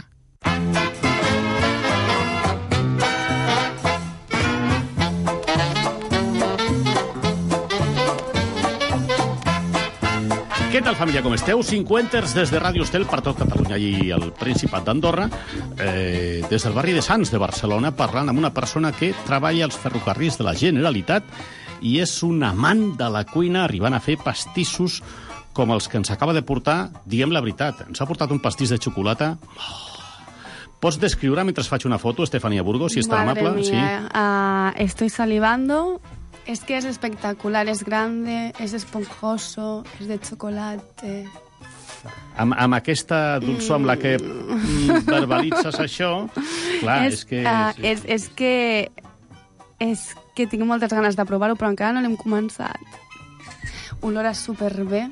Què tal, família, com esteu? Cinquanters des de Ràdio Estel per tot Catalunya i el Principat d'Andorra, eh, des del barri de Sants de Barcelona, parlant amb una persona que treballa als ferrocarrils de la Generalitat i és un amant de la cuina, arribant a fer pastissos com els que ens acaba de portar. Diguem la veritat, ens ha portat un pastís de xocolata. Oh. Pots descriure mentre faig una foto, Estefanía Burgos, si és tan Madre amable? mía, Sí. ah, estoy salivando. Es que es espectacular, es grande, es esponjoso, es de chocolate. Amb, amb aquesta dolçor amb la que mm, verbalitzes això, clar, és, és, que... ah, sí. és, és que... És que tinc moltes ganes de provar-ho, però encara no l'hem començat. Olora superbé.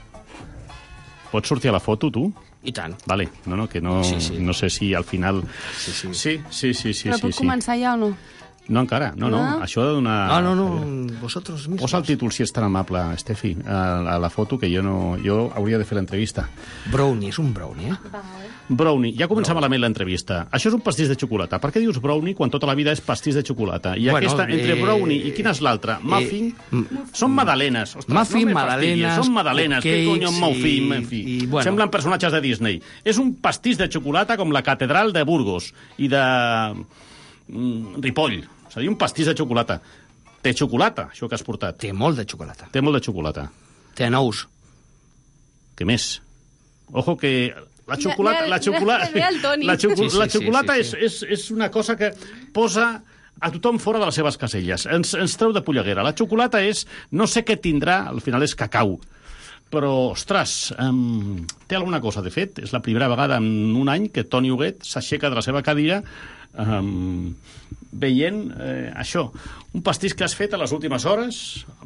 Pots sortir a la foto, tu? I tant. Vale, no, no, que no, Sí, sí. no sé si al final... Sí, sí. Sí, sí, sí, sí. Però sí, puc sí. començar ja o no? No, encara, no, no. No? Això ha de donar... No, no, no, vosotros mismos. Posa el títol, si és tan amable, Estefi, a, a la foto, que jo no... Jo hauria de fer l'entrevista. Brownie, és un brownie, eh? Brownie. Ja comença malament l'entrevista. Això és un pastís de xocolata. Per què dius brownie quan tota la vida és pastís de xocolata? I Bueno, aquesta, entre eh, brownie i quina és l'altra? Muffin? Eh, Són magdalenes. Ostres, muffin, no me fastidies. magdalenes, Són magdalenes. Què cupcakes conyo, muffin? i- En fi. i, bueno. Semblen personatges de Disney. És un pastís de xocolata com la catedral de Burgos i de mm, Ripoll. És a dir, un pastís de xocolata. Té xocolata, això que has portat. Té molt de xocolata. Té molt de xocolata. Té nous. Què més? Ojo que la xocolata... Mira, La xocolata, mira el Toni. la, xoco, Sí, sí, la sí, xocolata sí, sí. És, és, és una cosa que posa a tothom fora de les seves caselles. Ens, ens treu de polleguera. La xocolata és... No sé què tindrà, al final és cacau. Però, ostres, um, té alguna cosa. De fet, és la primera vegada en un any que Toni Huguet s'aixeca de la seva cadira um, veient eh, això. Un pastís que has fet a les últimes hores.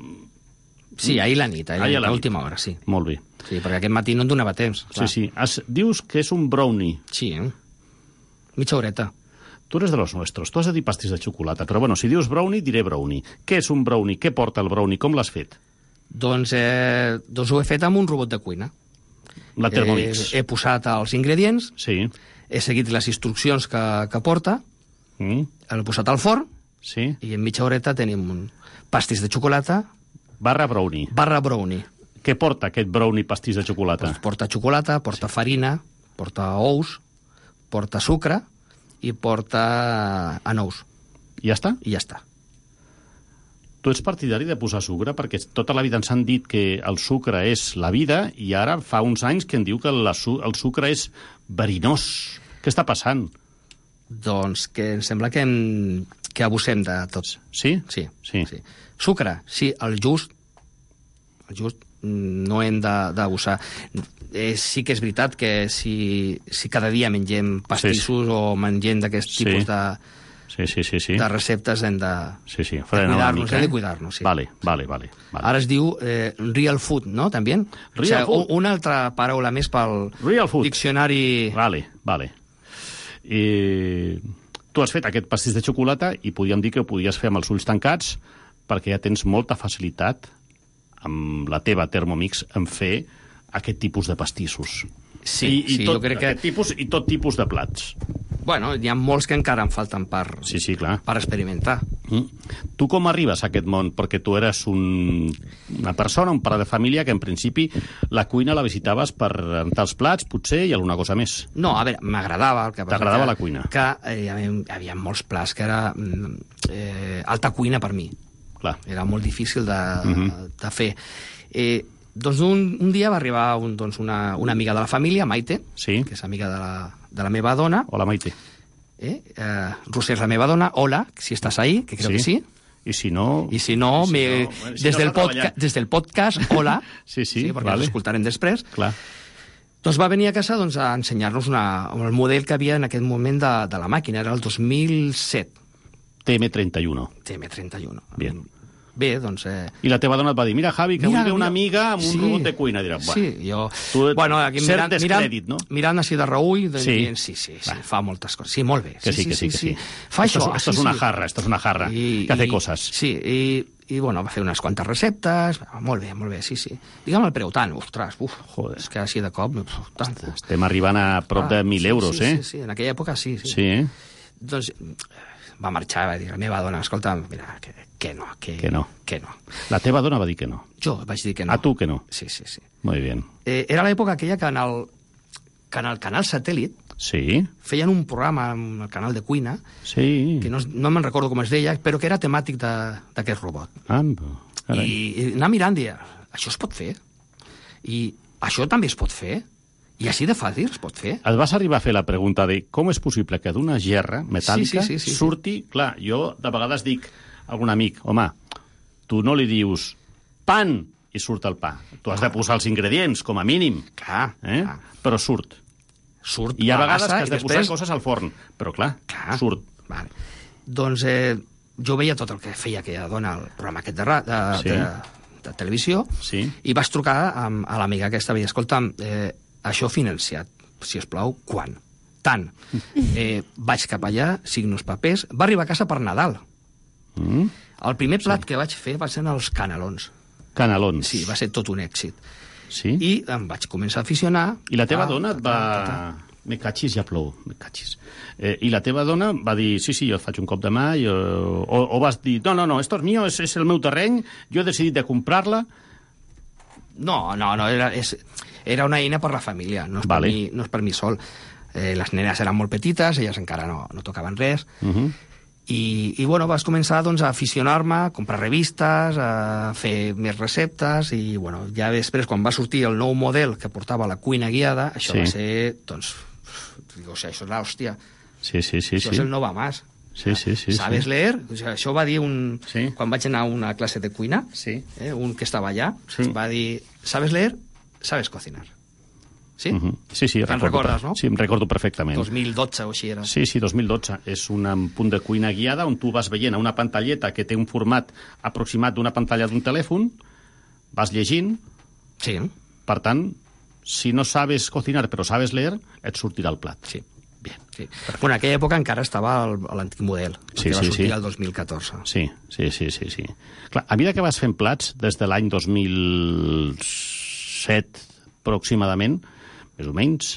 Sí, ahir la nit, ahir, Ahir a a la l'última hora, sí. Molt bé. Sí, perquè aquest matí no em donava temps. Sí, sí. Has, dius que és un brownie. Sí, eh? Mitja horeta. Tu eres de los nuestros. Tu has de dir pastís de xocolata. Però, bueno, si dius brownie, diré brownie. Què és un brownie? Què porta el brownie? Com l'has fet? Doncs, eh, doncs ho he fet amb un robot de cuina. La Thermomix. Eh, he posat els ingredients, Sí. he seguit les instruccions que, que porta, Mm. l'he posat al forn, Sí. i en mitja horeta tenim un pastís de xocolata Barra brownie. barra brownie. Què porta aquest brownie pastís de xocolata? Doncs porta xocolata, porta sí. farina, porta ous, porta sucre i porta anous. I ja està? I ja està. Tu ets partidari de posar sucre? Perquè tota la vida ens han dit que el sucre és la vida i ara fa uns anys que en diu que la su el sucre és verinós. Què està passant? Doncs que em sembla que, hem, que abusem de tots. Sí? Sí, Sí. sí. Sucre, sí, el just, el just mm, no hem de- d'abusar. Eh, sí que és veritat que si, si cada dia mengem pastissos sí. o mengem d'aquest Sí. tipus de, Sí, sí, sí. sí. de receptes hem de, Sí, sí. de Frena una cuidar-nos, mica, hem eh? de cuidar-nos. Sí. Vale, vale, vale. vale. Ara es diu eh, real food, no? També? Real food. Una altra paraula més pel Real food. diccionari... Vale, vale. I tu has fet aquest pastís de xocolata i podíem dir que ho podies fer amb els ulls tancats perquè ja tens molta facilitat amb la teva Thermomix en fer aquest tipus de pastissos. Sí, I, i sí, tot, jo crec que... aquest tipus, I tot tipus de plats. Bueno, hi ha molts que encara en falten per, Sí, sí, clar. per experimentar. Mm. Tu com arribes a aquest món? Perquè tu eres un, una persona, un pare de família, que en principi la cuina la visitaves per rentar els plats, potser, i alguna cosa més. No, a veure, m'agradava. el que passa T'agradava que- la cuina? Que eh, hi havia, hi havia molts plats que era mm, eh, alta cuina per mi. Clar. Era molt difícil de, Mhm. de fer. Eh, doncs un, un dia va arribar un, doncs una, una amiga de la família, Maite, Sí. que és amiga de la, de la meva dona. Hola, Maite. Eh? Eh, Roser és la meva dona. Hola, si estàs ahí, que creo Sí. que sí. I si no... I si no, I si me, no, bueno, si des, no del s'ha podca, treballat. des del podcast, hola. Sí, sí, perquè vale. ens escoltarem després. Clar. Doncs va venir a casa doncs, a ensenyar-nos una, el model que havia en aquest moment de, de la màquina. Era el dos mil set. T M trenta i uno. T M trenta i uno. Bien. Bé, doncs... Eh... I la teva dona et va dir, mira, Javi, que Mira, vull una mira. amiga amb un Sí. robot de cuina. Dirà, bueno, Sí, jo... tu et- Bueno, aquí cert mirant, mirant, descrèdit, no? mirant així de reull, doncs, Sí. dient, sí, sí, sí, fa moltes coses. Sí, molt bé. Que sí, que sí, que sí. Fa Esto això. es- esto sí, es una sí. jarra, esto es una jarra, I, que hace i- cosas. Sí, i, i bueno, va fer unes quantes receptes. Molt bé, molt bé, sí, sí. Digue'm el preu, tant, ostres, uf, Joder. és que així de cop, uf, tant. Estem arribant a prop de Ah, mil sí, euros, sí, eh? Sí, sí, en aquella època sí. Sí, Sí, eh? Doncs va marxar, va dir la meva dona, escolta, mira, que, que no, que, que no. Que no. La teva dona va dir que no. Jo vaig dir que no. A tu que no. Sí, sí, sí. Muy bien. Eh, era l'època aquella que en el, que en el canal Satèl·lit sí. feien un programa en el canal de cuina sí. que no, no me'n recordo com es deia, però que era temàtic d'aquest robot. Ah, I, I anar mirant, dir, això es pot fer? I això també es pot fer? I així de fàcil es pot fer? Et vas arribar a fer la pregunta de com és possible que d'una gerra metàl·lica sí, sí, sí, sí, surti... Sí. Clar, jo de vegades dic a algun amic, home, tu no li dius pan i surt el pa. Tu has de posar els ingredients, com a mínim. Clar, eh? clar. Però surt. Surt. I hi ha vegades massa, que has de després... posar coses al forn. Però clar, clar. surt. Vale. Doncs eh, jo veia tot el que feia aquella dona al programa aquest de, de, sí. de, de televisió sí. i vaig trucar a, a l'amiga aquesta, vaig dir, escolta'm, eh, això financiat, si us plau, quan? Tant. Eh, vaig cap allà, signo els papers, va arribar a casa per Nadal. Mm. El primer plat sí. que vaig fer va ser els canelons. Canelons. Sí, va ser tot un èxit. Sí? I em vaig començar a aficionar... I la teva a... dona et va... Me catxis, ja plou, me catxis. Eh, I la teva dona va dir, sí, sí, jo et faig un cop de mà, i, o, o vas dir, no, no, no, esto es mío, és, és el meu terreny, jo he decidit de comprar-la... No, no, no, era, és, era una eina per la família, no és, vale. per, mi, no és per mi sol. Eh, les nenes eren molt petites, elles encara no, no tocaven res, uh -huh. I, i bueno, vas començar doncs, a aficionar-me, a comprar revistes, a fer més receptes, i bueno, ja després, quan va sortir el nou model que portava la cuina guiada, això sí. va ser, doncs, o sigui, això és l'hòstia. Sí, sí, sí. Això sí. és el no va más. Sí, sí, sí. ¿Sabes sí. leer? O sigui, això va dir un... Sí. Quan vaig anar a una classe de cuina, sí. eh, un que estava allà, sí. va dir, ¿sabes leer? ¿Sabes cocinar? Sí? Uh -huh. Sí, sí, te'n recordes, no? Sí, em recordo perfectament. dos mil dotze o així era. Sí, sí, dos mil dotze. És un punt de cuina guiada on tu vas veient a una pantalleta que té un format aproximat d'una pantalla d'un telèfon, vas llegint... Sí. Per tant, si no sabes cocinar però sabes leer, et sortirà el plat. Sí. Bien. Sí. Bueno, en aquella època encara estava l'antic model, sí, que va sí, sortir sí. el dos mil catorze. Sí, sí, sí, sí, sí. Clar, a mesura que vas fent plats, des de l'any dos mil set aproximadament, més o menys,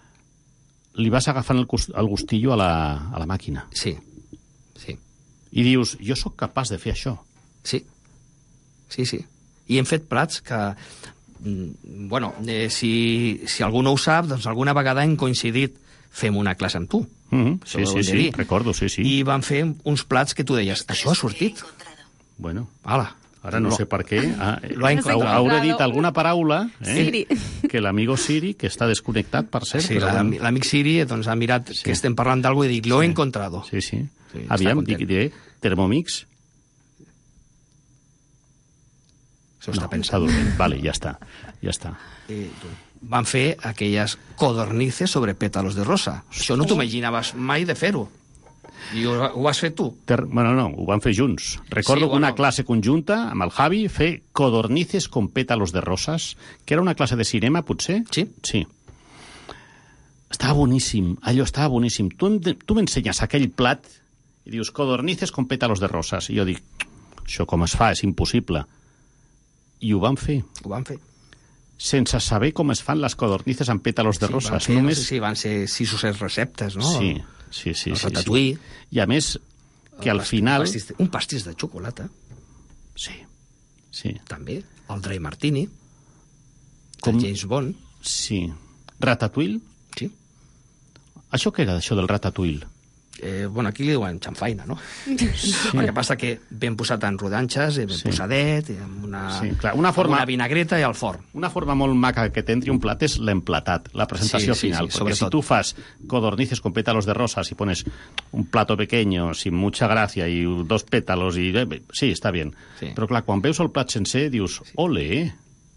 li vas agafant el, gust, el gustillo a la, a la màquina. Sí, sí. I dius, jo sóc capaç de fer això. Sí, sí, sí. I hem fet plats que, bueno, eh, si, si algú no ho sap, doncs alguna vegada hem coincidit, fem una classe amb tu. Mm -hmm. Sí, sí, sí, recordo, sí, sí. I vam fer uns plats que tu deies, això ha sortit. Bueno, Ala. Ara no lo, sé per què. Ah, lo ha encontrado. Hauré dit alguna paraula eh, Siri. que l'amigo Siri, que està desconnectat, per cert. Sí, l'amic la, Siri doncs, ha mirat sí. que estem parlant d'algú i dic, lo he sí. encontrado. Sí, sí. sí Aviam, dic, diré, Thermomix. Això està no, pensant. Està dormint. Vale, ja està. Ja està. I, van fer aquelles codornices sobre pétalos de rosa. Això no t'ho imaginaves mai de fer-ho. I ho, ho vas fer tu? Ter... Bueno, no, ho vam fer junts. Recordo sí, bueno... una classe conjunta amb el Javi fer codornices con pétalos de rosas, que era una classe de cinema, potser? Sí. Sí. Estava boníssim, allò estava boníssim. Tu, tu m'ensenyes aquell plat i dius codornices con pétalos de rosas. I jo dic, això com es fa? És impossible. I ho van fer. Ho van fer. Sense saber com es fan les codornices amb pétalos de sí, rosas. Van fer, Només... no sé si van ser sis o set receptes, no? Sí, sí, sí. El sí, ratatouille. Sí. I a més, que al pastís, final... Pastís de, un pastís de xocolata. Sí, sí. També. El Dry Martini. Com... El James Bond. Sí. Ratatouille? Sí. Això què era, això del ratatouille? Eh, bueno, aquí li diuen xamfaina, no? Sí. El que passa que ben posat en rodanxes, ben sí. posadet, amb una, sí, clar, una, forma, amb una vinagreta i al forn. Una forma molt maca que t'entri un plat és l'emplatat, la presentació sí, sí, final. Sí, porque si tú fas codornices con pétalos de rosas y pones un plato pequeño, sin mucha gracia, y dos pétalos, y eh, sí, està bien. Sí. Però clar, quan veus el plat sencer, dius, sí. ole,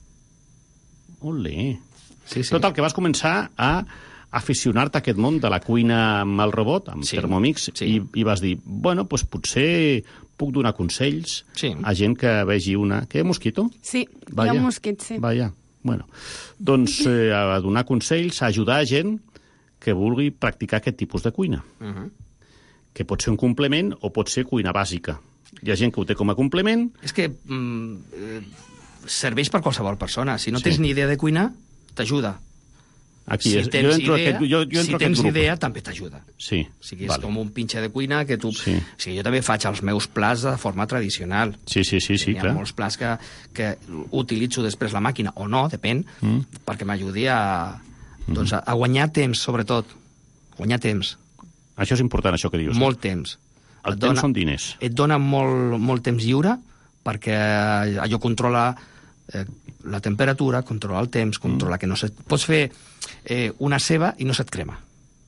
ole. Sí, sí. Tot el que vas començar a aficionar-te a aquest món de la cuina amb el robot, amb sí, Thermomix, sí. i, i vas dir, bueno, pues potser puc donar consells sí. a gent que vegi una... Què, mosquito? Sí, Vaya. hi ha un mosquit, sí. Vaja, bueno. Doncs eh, a donar consells, a ajudar a gent que vulgui practicar aquest tipus de cuina. Uh -huh. Que pot ser un complement o pot ser cuina bàsica. Hi ha gent que ho té com a complement... És que mm, eh, serveix per qualsevol persona. Si no sí. tens ni idea de cuinar, t'ajuda. Aquí si és, tens jo entro idea, aquest, jo, jo entro si tens grup. idea també t'ajuda. Sí, O sigui, és vale. com un pinxe de cuina que tu... Sí. O sigui, jo també faig els meus plats de forma tradicional. Sí, sí, sí, sí, Hi ha clar. molts plats que, que utilitzo després la màquina, o no, depèn, Mm. perquè m'ajudi a, doncs, a, a guanyar temps, sobretot. Guanyar temps. Això és important, això que dius. Molt temps. El Et temps dona- són diners. Et dona molt, molt temps lliure, perquè allò controla eh, la temperatura, controla el temps, controla mm. que no se... Pots fer eh, una ceba i no se't crema.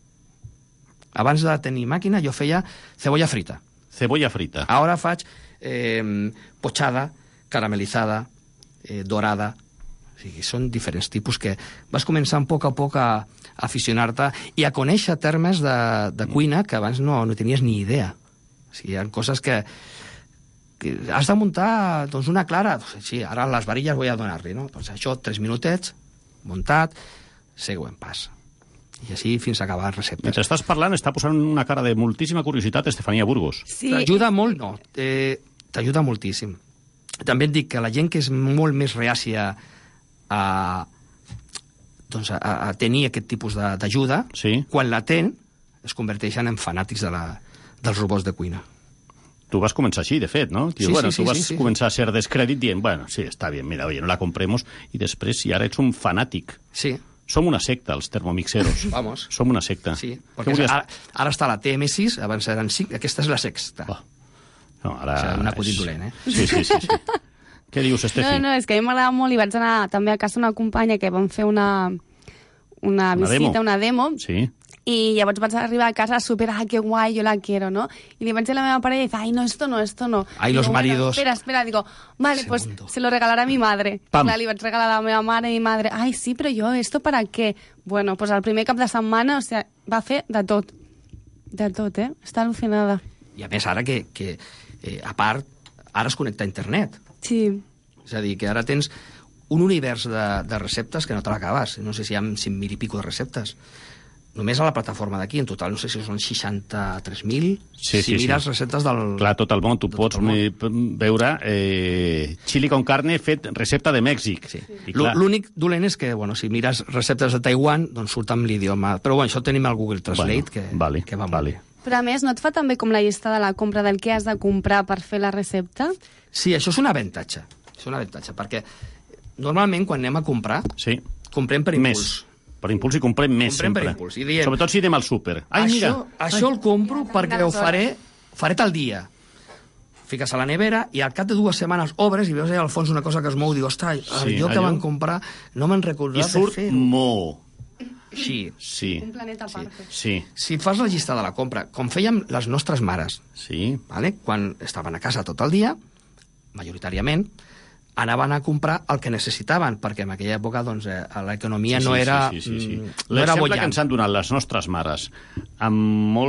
Abans de tenir màquina jo feia cebolla frita. Cebolla frita. Ara faig eh, pochada, caramelitzada, eh, dorada. O sigui, són diferents tipus que vas començant a poc a poc a, a aficionar-te i a conèixer termes de, de cuina que abans no, no tenies ni idea. O sigui, hi ha coses que, que has de muntar doncs, una clara. Sí, ara les varilles vull a donar-li, no? Doncs això, tres minutets, muntat, següent pas. I així fins a acabar les receptes. Mentre estàs parlant, està posant una cara de moltíssima curiositat Estefania Burgos. Sí. T'ajuda molt? No. Eh, T'ajuda moltíssim. També et dic que la gent que és molt més reàcia a, doncs a, a tenir aquest tipus de- d'ajuda, sí. quan la ten, es converteixen en fanàtics de la, dels robots de cuina. Tu vas començar així, de fet, no? Diu, Sí, bueno, sí, tu sí, vas sí, sí. començar a ser descrèdit dient, bueno, sí, està bien, mira, oye, no la compremos, i després, si ara ets un fanàtic. Sí. Som una secta, els termomixeros. Vamos. Som una secta. Sí, Què perquè volies- ara, ara està la T M sis, abans eren cinc, aquesta és la sexta. Oh. No, ara... O sigui, un acudit és- dolent, eh? Sí, sí, sí. sí. Què dius, Estefi? No, no, és que a mi m'agrada molt i vaig anar també a casa d'una companya que vam fer una, una, Una visita, demo. una demo, Sí. i llavors vaig arribar a casa súper, ah, que guai, jo la quiero, ¿no? Y le vaig dir a la meva parella y dice, ay, no, esto no, esto no. Ay, Digo, los bueno, maridos. espera, espera, digo, vale, Ese pues mundo. se lo regalará a mi madre. Pam. Clar, li vaig regalar a la meva mare i mi madre, ay, sí, però jo, ¿esto para qué? Bueno, pues al primer cap de setmana, o sea, va fer de tot. De tot, eh? Està al·lucinada. I a més, ara que, que eh, a part, ara es connecta a internet. Sí. És a dir, que ara tens un univers de, de receptes que no te l'acabes. No sé si hi ha cinc mil i pico de receptes. Només a la plataforma d'aquí, en total, no sé si són seixanta-tres mil. Sí, si sí, mires sí. receptes del... Clar, tot el món. Tu de pots tot el món. eh, veure eh, chili con carne fet recepta de Mèxic. Sí. I L- clar, L'únic dolent és que, bueno, si mires receptes de Taiwan, doncs surt amb l'idioma. Però bueno, això ho tenim al Google Translate, Bueno, que, vale, que va molt vale. bé. Però a més, no et fa també com la llista de la compra del que has de comprar per fer la recepta? Sí, això és un avantatge. És un avantatge, perquè normalment quan anem a comprar, sí. comprem per Més. impuls. Per impuls i comprem més Comprem per sempre. impuls, i diem- Sobretot si anem al súper. Ai, això, mira. això el compro perquè ho faré, faré tal dia. Fiques a la nevera i al cap de dues setmanes obres i veus allà al fons una cosa que es mou i dius, ostres, Sí, allò que allò- van comprar no me'n I recordat de surt fer-ho. mo. Sí. Sí, Un planeta a part. sí, Si fas la llista de la compra, com fèiem les nostres mares, sí. vale? Quan estaven a casa tot el dia, majoritàriament, anaven a comprar el que necessitaven, perquè en aquella època doncs, eh, l'economia Sí, no sí, era, sí, sí, sí, sí. mm, no era L'exemple que bollant. ens han donat les nostres mares amb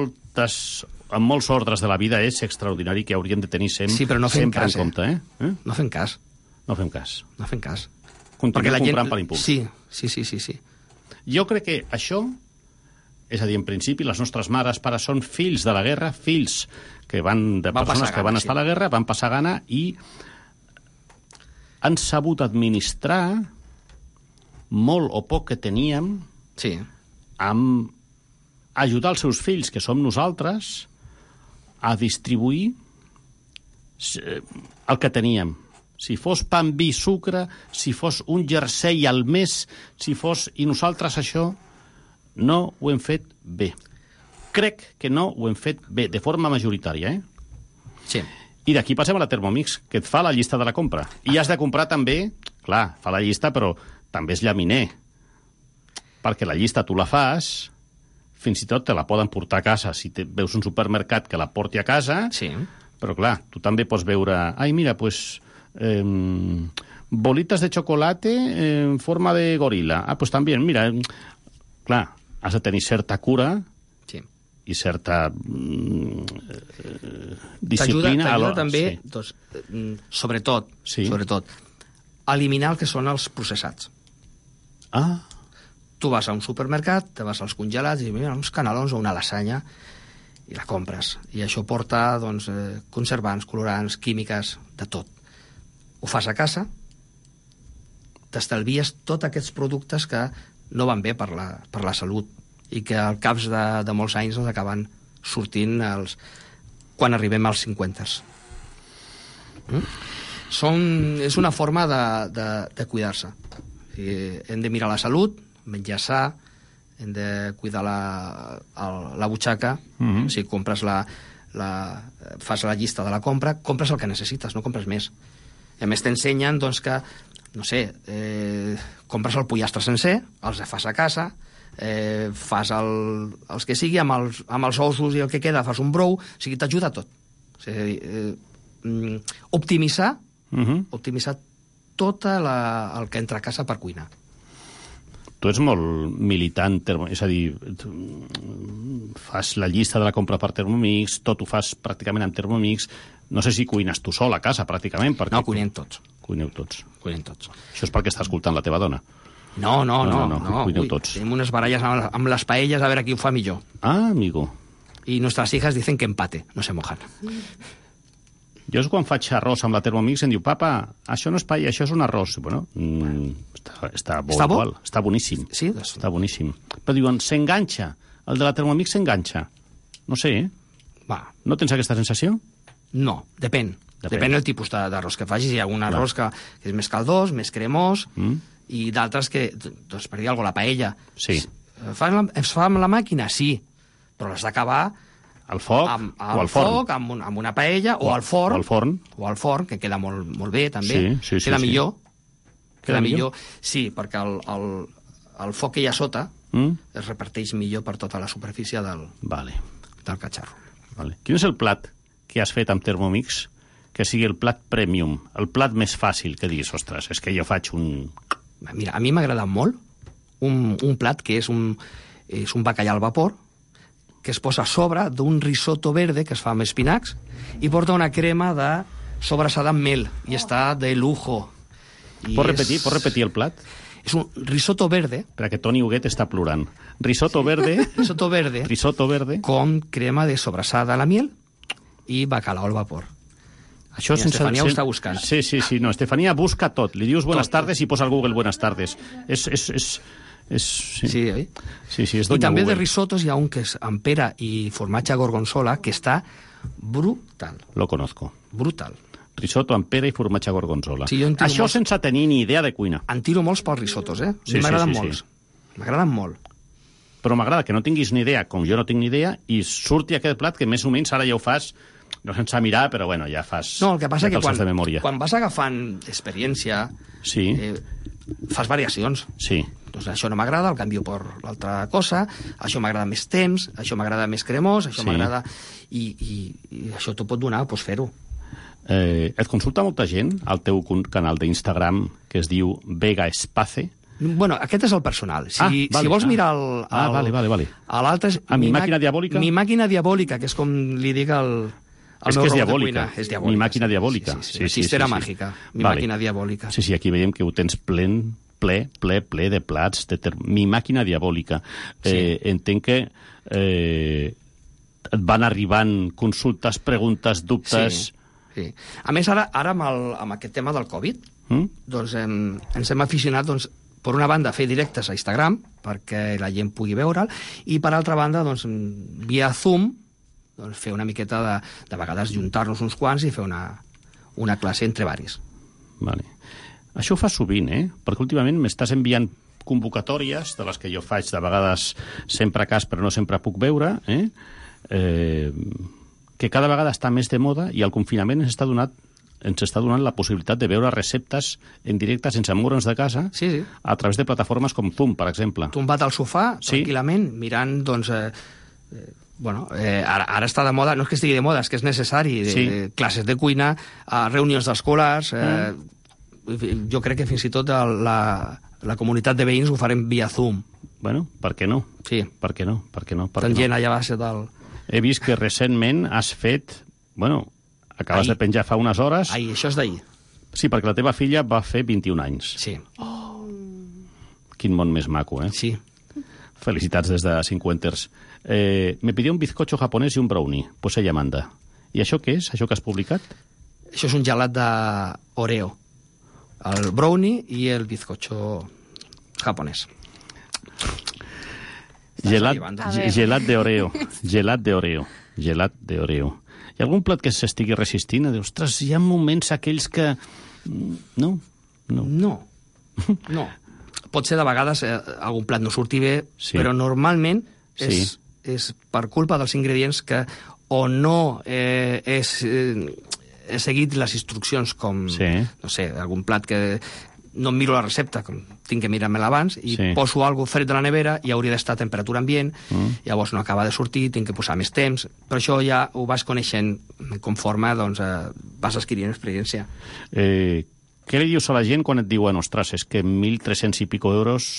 moltes amb molts ordres de la vida és extraordinari que hauríem de tenir sempre, Sí, però no fem sempre cas, en compte. Eh? Eh? No fem cas, No fem cas. no fem cas. Continuem comprant per impuls. Sí, sí, sí, sí, sí. Jo crec que això, és a dir, en principi, les nostres mares, pares, són fills de la guerra, fills que van, de Van persones passar que van gana, estar sí. a la guerra, van passar gana i han sabut administrar molt o poc que teníem Sí. amb ajudar els seus fills, que som nosaltres, a distribuir eh, el que teníem. Si fos pa, vi, sucre, si fos un jersei al mes, si fos... I nosaltres això no ho hem fet bé. Crec que no ho hem fet bé, de forma majoritària, eh? Sí. I d'aquí passem a la Thermomix, que et fa la llista de la compra. I has de comprar també, clar, fa la llista, però també és llaminer. Perquè la llista tu la fas, fins i tot te la poden portar a casa. Si te, veus un supermercat que la porti a casa, Sí. però clar, tu també pots veure... Ai, mira, pues... Eh, bolitas de chocolate en forma de gorila. Ah, pues también, mira... Eh, clar, has de tenir certa cura Sí. i certa mm, eh, T'ajuda disciplina. a t'ajuda l'hora- també, sí. doncs, mm, sobretot, Sí. sobretot, eliminar el que són els processats. Ah, Tu vas a un supermercat, te vas als congelats i mira, uns canelons o una lasanya i la compres. I això porta doncs, eh, conservants, colorants, químiques, de tot. Ho fas a casa, t'estalvies tots aquests productes que no van bé per la, per la salut i que al cap de, de molts anys ens acaben sortint els, quan arribem als cinquantes. Mm? Són, és una forma de, de, de cuidar-se. I hem de mirar la salut, menjar sa, hem de cuidar la, el, la butxaca. Mm-hmm. Si compres la, la, fas la llista de la compra, compres el que necessites, no compres més. I a més t'ensenyen doncs, que, no sé, eh, compres el pollastre sencer, els fas a casa, eh, fas el, els que sigui, amb els, amb els ossos i el que queda, fas un brou, o sigui, t'ajuda tot. O sigui, eh, optimitzar, mm-hmm. optimitzar tot la, el que entra a casa per cuinar. Tu ets molt militant, és a dir, fas la llista de la compra per Thermomix, tot ho fas pràcticament amb Thermomix. No sé si cuines tu sol a casa, pràcticament. Perquè... No, cuinem tots. Cuineu tots. Cuinem tots. Això és perquè està escoltant la teva dona. No, no, no. No, no, no, no. cuineu Ui, tots. tenim unes baralles amb, amb les paelles a veure qui ho fa millor. Ah, amigo. Y nuestras hijas dicen que empate, no se mojan. Jo quan faig arròs amb la Thermomix em diu, papa, això no és paella, això és un arròs. Bueno, mm, està, està bo està bo? igual, està boníssim. Sí, doncs... Està boníssim. Però diuen, s'enganxa, el de la Thermomix s'enganxa. No sé, eh? Va. No tens aquesta sensació? No, depèn. Depèn, depèn del tipus d'arròs que facis. Hi ha un arròs que, que és més caldós, més cremós, mm. i d'altres que, doncs, per dir alguna cosa, la paella. Sí. Es fa, es fa amb la màquina? Sí, però l'has d'acabar... Al foc amb, amb o al forn? Foc, amb, un, amb una paella, o, o al forn. O al forn. O al forn, que queda molt, molt bé, també. Sí, sí, sí, queda sí. millor. Queda, queda millor. millor? Sí, perquè el, el, el foc que hi ha sota mm. es reparteix millor per tota la superfície del, vale. del catxarro. Vale. Quin és el plat que has fet amb Thermomix que sigui el plat premium, el plat més fàcil, que diguis, ostres, és que jo faig un... Mira, a mi m'ha agradat molt un, un plat que és un, és un bacallà al vapor, que es posa a sobre d'un risotto verde que es fa amb espinacs i porta una crema de sobrassada amb mel i està de lujo. I pots és... repetir, pots repetir el plat? És un risotto verde. Perquè Toni Huguet està plorant. Risotto verde. risotto verde. Risotto verde. Con crema de sobrassada a la miel i bacalao al vapor. Això Mira, sense... Estefania ho està buscant. Sí, sí, sí, no, Estefania busca tot. Li dius buenas tot, tardes tot. I posa al Google buenas tardes. És... és, és... És, sí. Sí, oi? Sí, sí, és I també Google. de risottos hi ha un que és amb pera i formatge gorgonzola que està brutal. Lo conozco. Brutal. Risotto amb pera i formatge gorgonzola. Sí, això molts... sense tenir ni idea de cuina. En tiro molts pels risottos, eh? Sí, m'agraden sí, sí, molts. Sí. M'agraden molt. Però m'agrada que no tinguis ni idea, com jo no tinc ni idea, i surti aquest plat que més o menys ara ja ho fas, no sense mirar, però bueno, ja fas... No, el que passa ja que quan, de memòria. quan vas agafant experiència, sí. eh, fas variacions. Sí. Doncs això no m'agrada, el canvio per l'altra cosa, això m'agrada més temps, això m'agrada més cremós, això sí. m'agrada... I, i, I això t'ho pot donar, doncs fer-ho. Eh, et consulta molta gent al teu canal d'Instagram que es diu Vega Espace? Bueno, aquest és el personal. Si, ah, vale, si vols ah. mirar el... el ah, vale, vale, vale. L'altre és... Ah, mi, mi màquina diabòlica? Mi màquina diabòlica, que és com li dic el... El és que és diabòlica. és diabòlica. Mi màquina diabòlica. Sí, sí, sí, sí, sí, sí, sí. màgica. Mi vale. màquina diabòlica. Sí, sí, aquí veiem que ho tens plen, ple, ple, ple de plats. De ter... Mi màquina diabòlica. Sí. Eh, entenc que eh, et van arribant consultes, preguntes, dubtes... Sí, sí. A més, ara, ara amb, el, amb aquest tema del Covid, mm? doncs hem, ens hem aficionat, doncs, per una banda, a fer directes a Instagram, perquè la gent pugui veure'l, i per altra banda, doncs, via Zoom, doncs, fer una miqueta de, de vegades juntar-nos uns quants i fer una, una classe entre varis. Vale. Això ho fas sovint, eh? Perquè últimament m'estàs enviant convocatòries, de les que jo faig de vegades sempre a cas, però no sempre puc veure, eh? Eh, que cada vegada està més de moda i el confinament ens està donat ens està donant la possibilitat de veure receptes en directe sense moure'ns de casa sí, sí. a través de plataformes com Zoom, per exemple. Tombat al sofà, sí. tranquil·lament, mirant, doncs... Eh, eh, bueno, eh, ara, ara està de moda, no és que estigui de moda, és que és necessari, de, sí. de classes de cuina, eh, reunions d'escolars... Eh, mm. Jo crec que fins i tot la, la comunitat de veïns ho farem via Zoom. Bueno, per què no? Sí. Per què no? Per què no? Per Tant què gent no? allà va ser del... He vist que recentment has fet... Bueno, acabes ahir. de penjar fa unes hores... Ahir, això és d'ahir. Sí, perquè la teva filla va fer vint-i-un anys. Sí. Oh. Quin món més maco, eh? Sí. Felicitats des de Cincuenters. Eh, me pidió un bizcocho japonès i un brownie. Pues ella manda. I això què és? Això que has publicat? Això és un gelat d'Oreo. El brownie i el bizcocho japonès. Gelat, gelat de Oreo. Gelat de Oreo. Gelat de Oreo. Hi ha algun plat que s'estigui resistint? Ostres, hi ha moments aquells que... No? No. No. no. Pot ser de vegades eh, algun plat no surti bé, sí. però normalment és, sí. és per culpa dels ingredients que o no eh, és, eh, he seguit les instruccions com, sí. no sé, algun plat que no em miro la recepta, com tinc que mirar-me-la abans, i sí. poso algo fred de la nevera i hauria d'estar a temperatura ambient, mm. llavors no acaba de sortir, tinc que posar més temps, però això ja ho vas coneixent conforme doncs, eh, vas adquirint experiència. Eh, què li dius a la gent quan et diuen, ostres, és que mil tres-cents i pico euros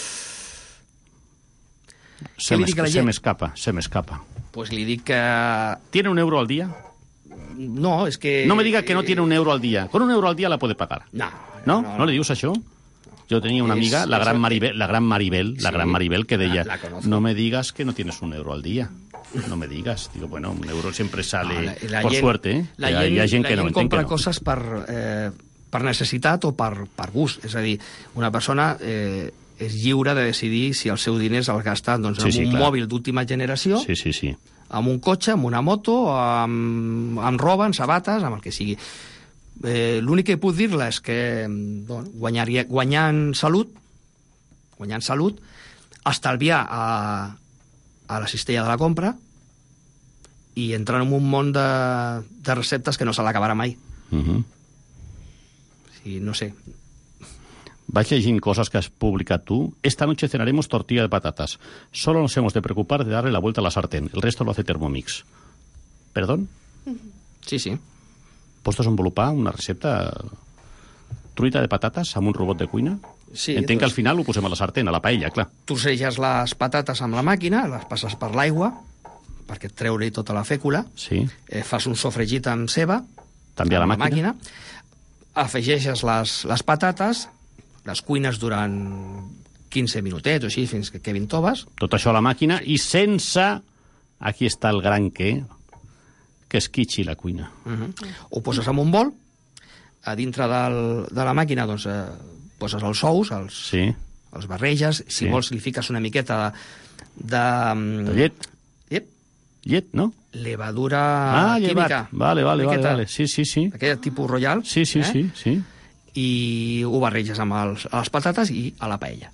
se m'escapa, se m'escapa. Pues li dic que... ¿Tiene un euro al día? No, es que... No me diga que no tiene un euro al día. Con un euro al día la puede pagar. No. ¿No? ¿No, no, no le dius això? Yo tenía una amiga, es, la, gran Maribel, la gran Maribel, sí, la gran Maribel, que deia, la, la no me digas que no tienes un euro al día. No me digas. Digo, bueno, un euro siempre sale, no, la, la por gent, suerte, ¿eh? La gent, hi ha gent la que no gent compra no. coses per, eh, per necessitat o per, per gust. És a dir, una persona eh, és lliure de decidir si els seus diners els gasta doncs, sí, en sí, un clar. mòbil d'última generació, sí, sí, sí. amb un cotxe, amb una moto, amb, amb roba, amb sabates, amb el que sigui. Eh, L'únic que puc dir-la és que bueno, guanyaria, guanyant salut, guanyant salut, estalviar a, a la cistella de la compra i entrar en un món de, de receptes que no se l'acabarà mai. Uh-huh. Sí, no sé. Vaig llegint cosas que has publicat tú. Esta noche cenaremos tortilla de patatas. Solo nos hemos de preocupar de darle la vuelta a la sartén. El resto lo hace Thermomix. ¿Perdón? Sí, sí. Pots desenvolupar una recepta truita de patates amb un robot de cuina? Sí. Entenc doncs, que al final ho posem a la sartén, a la paella, clar. Trosseges les patates amb la màquina, les passes per l'aigua, perquè treure-hi tota la fècula. Sí. Eh, fas un sofregit amb ceba. També a la màquina. màquina. Afegeixes les, les patates, les cuines durant quinze minutets o així, fins que quedin toves. Tot això a la màquina i sense... Aquí està el gran què, que esquitxi la cuina. Uh-huh. Ho poses en un bol, a dintre del, de la màquina doncs, eh, poses els ous, els, sí. els barreges, si sí. vols li fiques una miqueta de... De, de llet. Llet. Llet, no? Levadura ah, química. Llevat. Vale, vale, vale, vale. Sí, sí, sí. Aquest tipus royal. Sí, sí, eh? sí, sí. I ho barreges amb els, les patates i a la paella.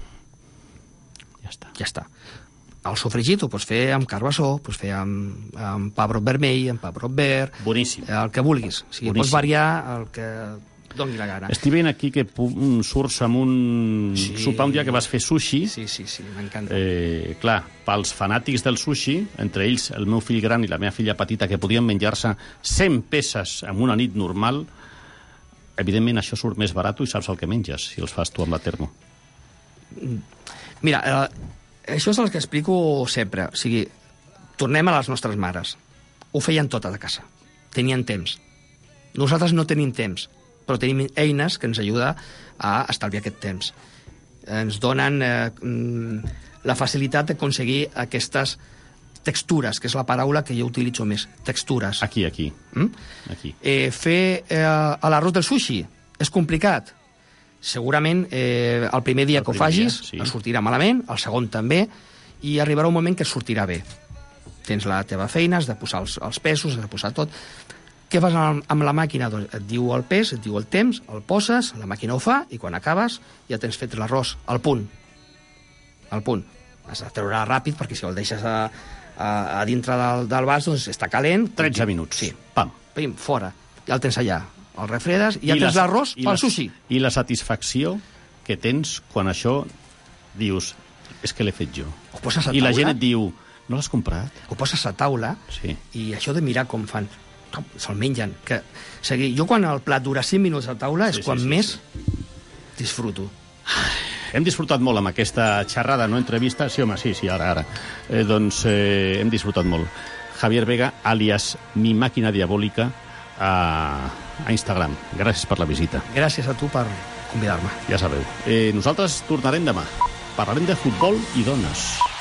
Ja està. Ja està. El sofregit ho pots fer amb carbassó, pots fer amb, amb pa brot vermell, amb pa brot verd... Boníssim. El que vulguis. O sigui, pots variar el que doni la gana. Estic veient aquí que surts amb un sí. sopar un dia que vas fer sushi. Sí, sí, sí, m'encanta. Eh, clar, pels fanàtics del sushi, entre ells el meu fill gran i la meva filla petita, que podien menjar-se cent peces en una nit normal, evidentment això surt més barat i saps el que menges, si els fas tu amb la termo. Mira, eh, això és el que explico sempre. O sigui, tornem a les nostres mares. Ho feien tot a casa. Tenien temps. Nosaltres no tenim temps, però tenim eines que ens ajuden a estalviar aquest temps. Ens donen eh, la facilitat d'aconseguir aquestes textures, que és la paraula que jo utilitzo més. Textures. Aquí, aquí. Mm? aquí. Eh, fer eh, l'arròs del sushi és complicat. Segurament eh, el primer dia el que ho fagis dia, sí. sortirà malament, el segon també, i arribarà un moment que sortirà bé. Tens la teva feina, has de posar els, els pesos, has de posar tot. Què fas amb, amb la màquina? Doncs et diu el pes, et diu el temps, el poses, la màquina ho fa, i quan acabes ja tens fet l'arròs al punt. Al punt. Has de treure ràpid, perquè si el deixes a, a, a dintre del, del vas, doncs està calent. tretze minuts. Sí. Pam. Pim, fora. Ja el tens allà. El refredes i ja I tens l'arròs pel sushi. I la satisfacció que tens quan això dius, és que l'he fet jo. Ho poses a I taula. la gent et diu, no l'has comprat? Ho poses a taula sí. i això de mirar com fan, se'l mengen. Que, o sigui, jo quan el plat dura cinc minuts a taula és sí, quan sí, sí, més sí. disfruto. Hem disfrutat molt amb aquesta xerrada, no entrevista. Sí, home, sí, sí, ara, ara. Eh, doncs eh, hem disfrutat molt. Javier Vega, alias Mi Màquina Diabòlica, a, a Instagram. Gràcies per la visita. Gràcies a tu per convidar-me. Ja sabeu. Eh, nosaltres tornarem demà. Parlarem de futbol i dones.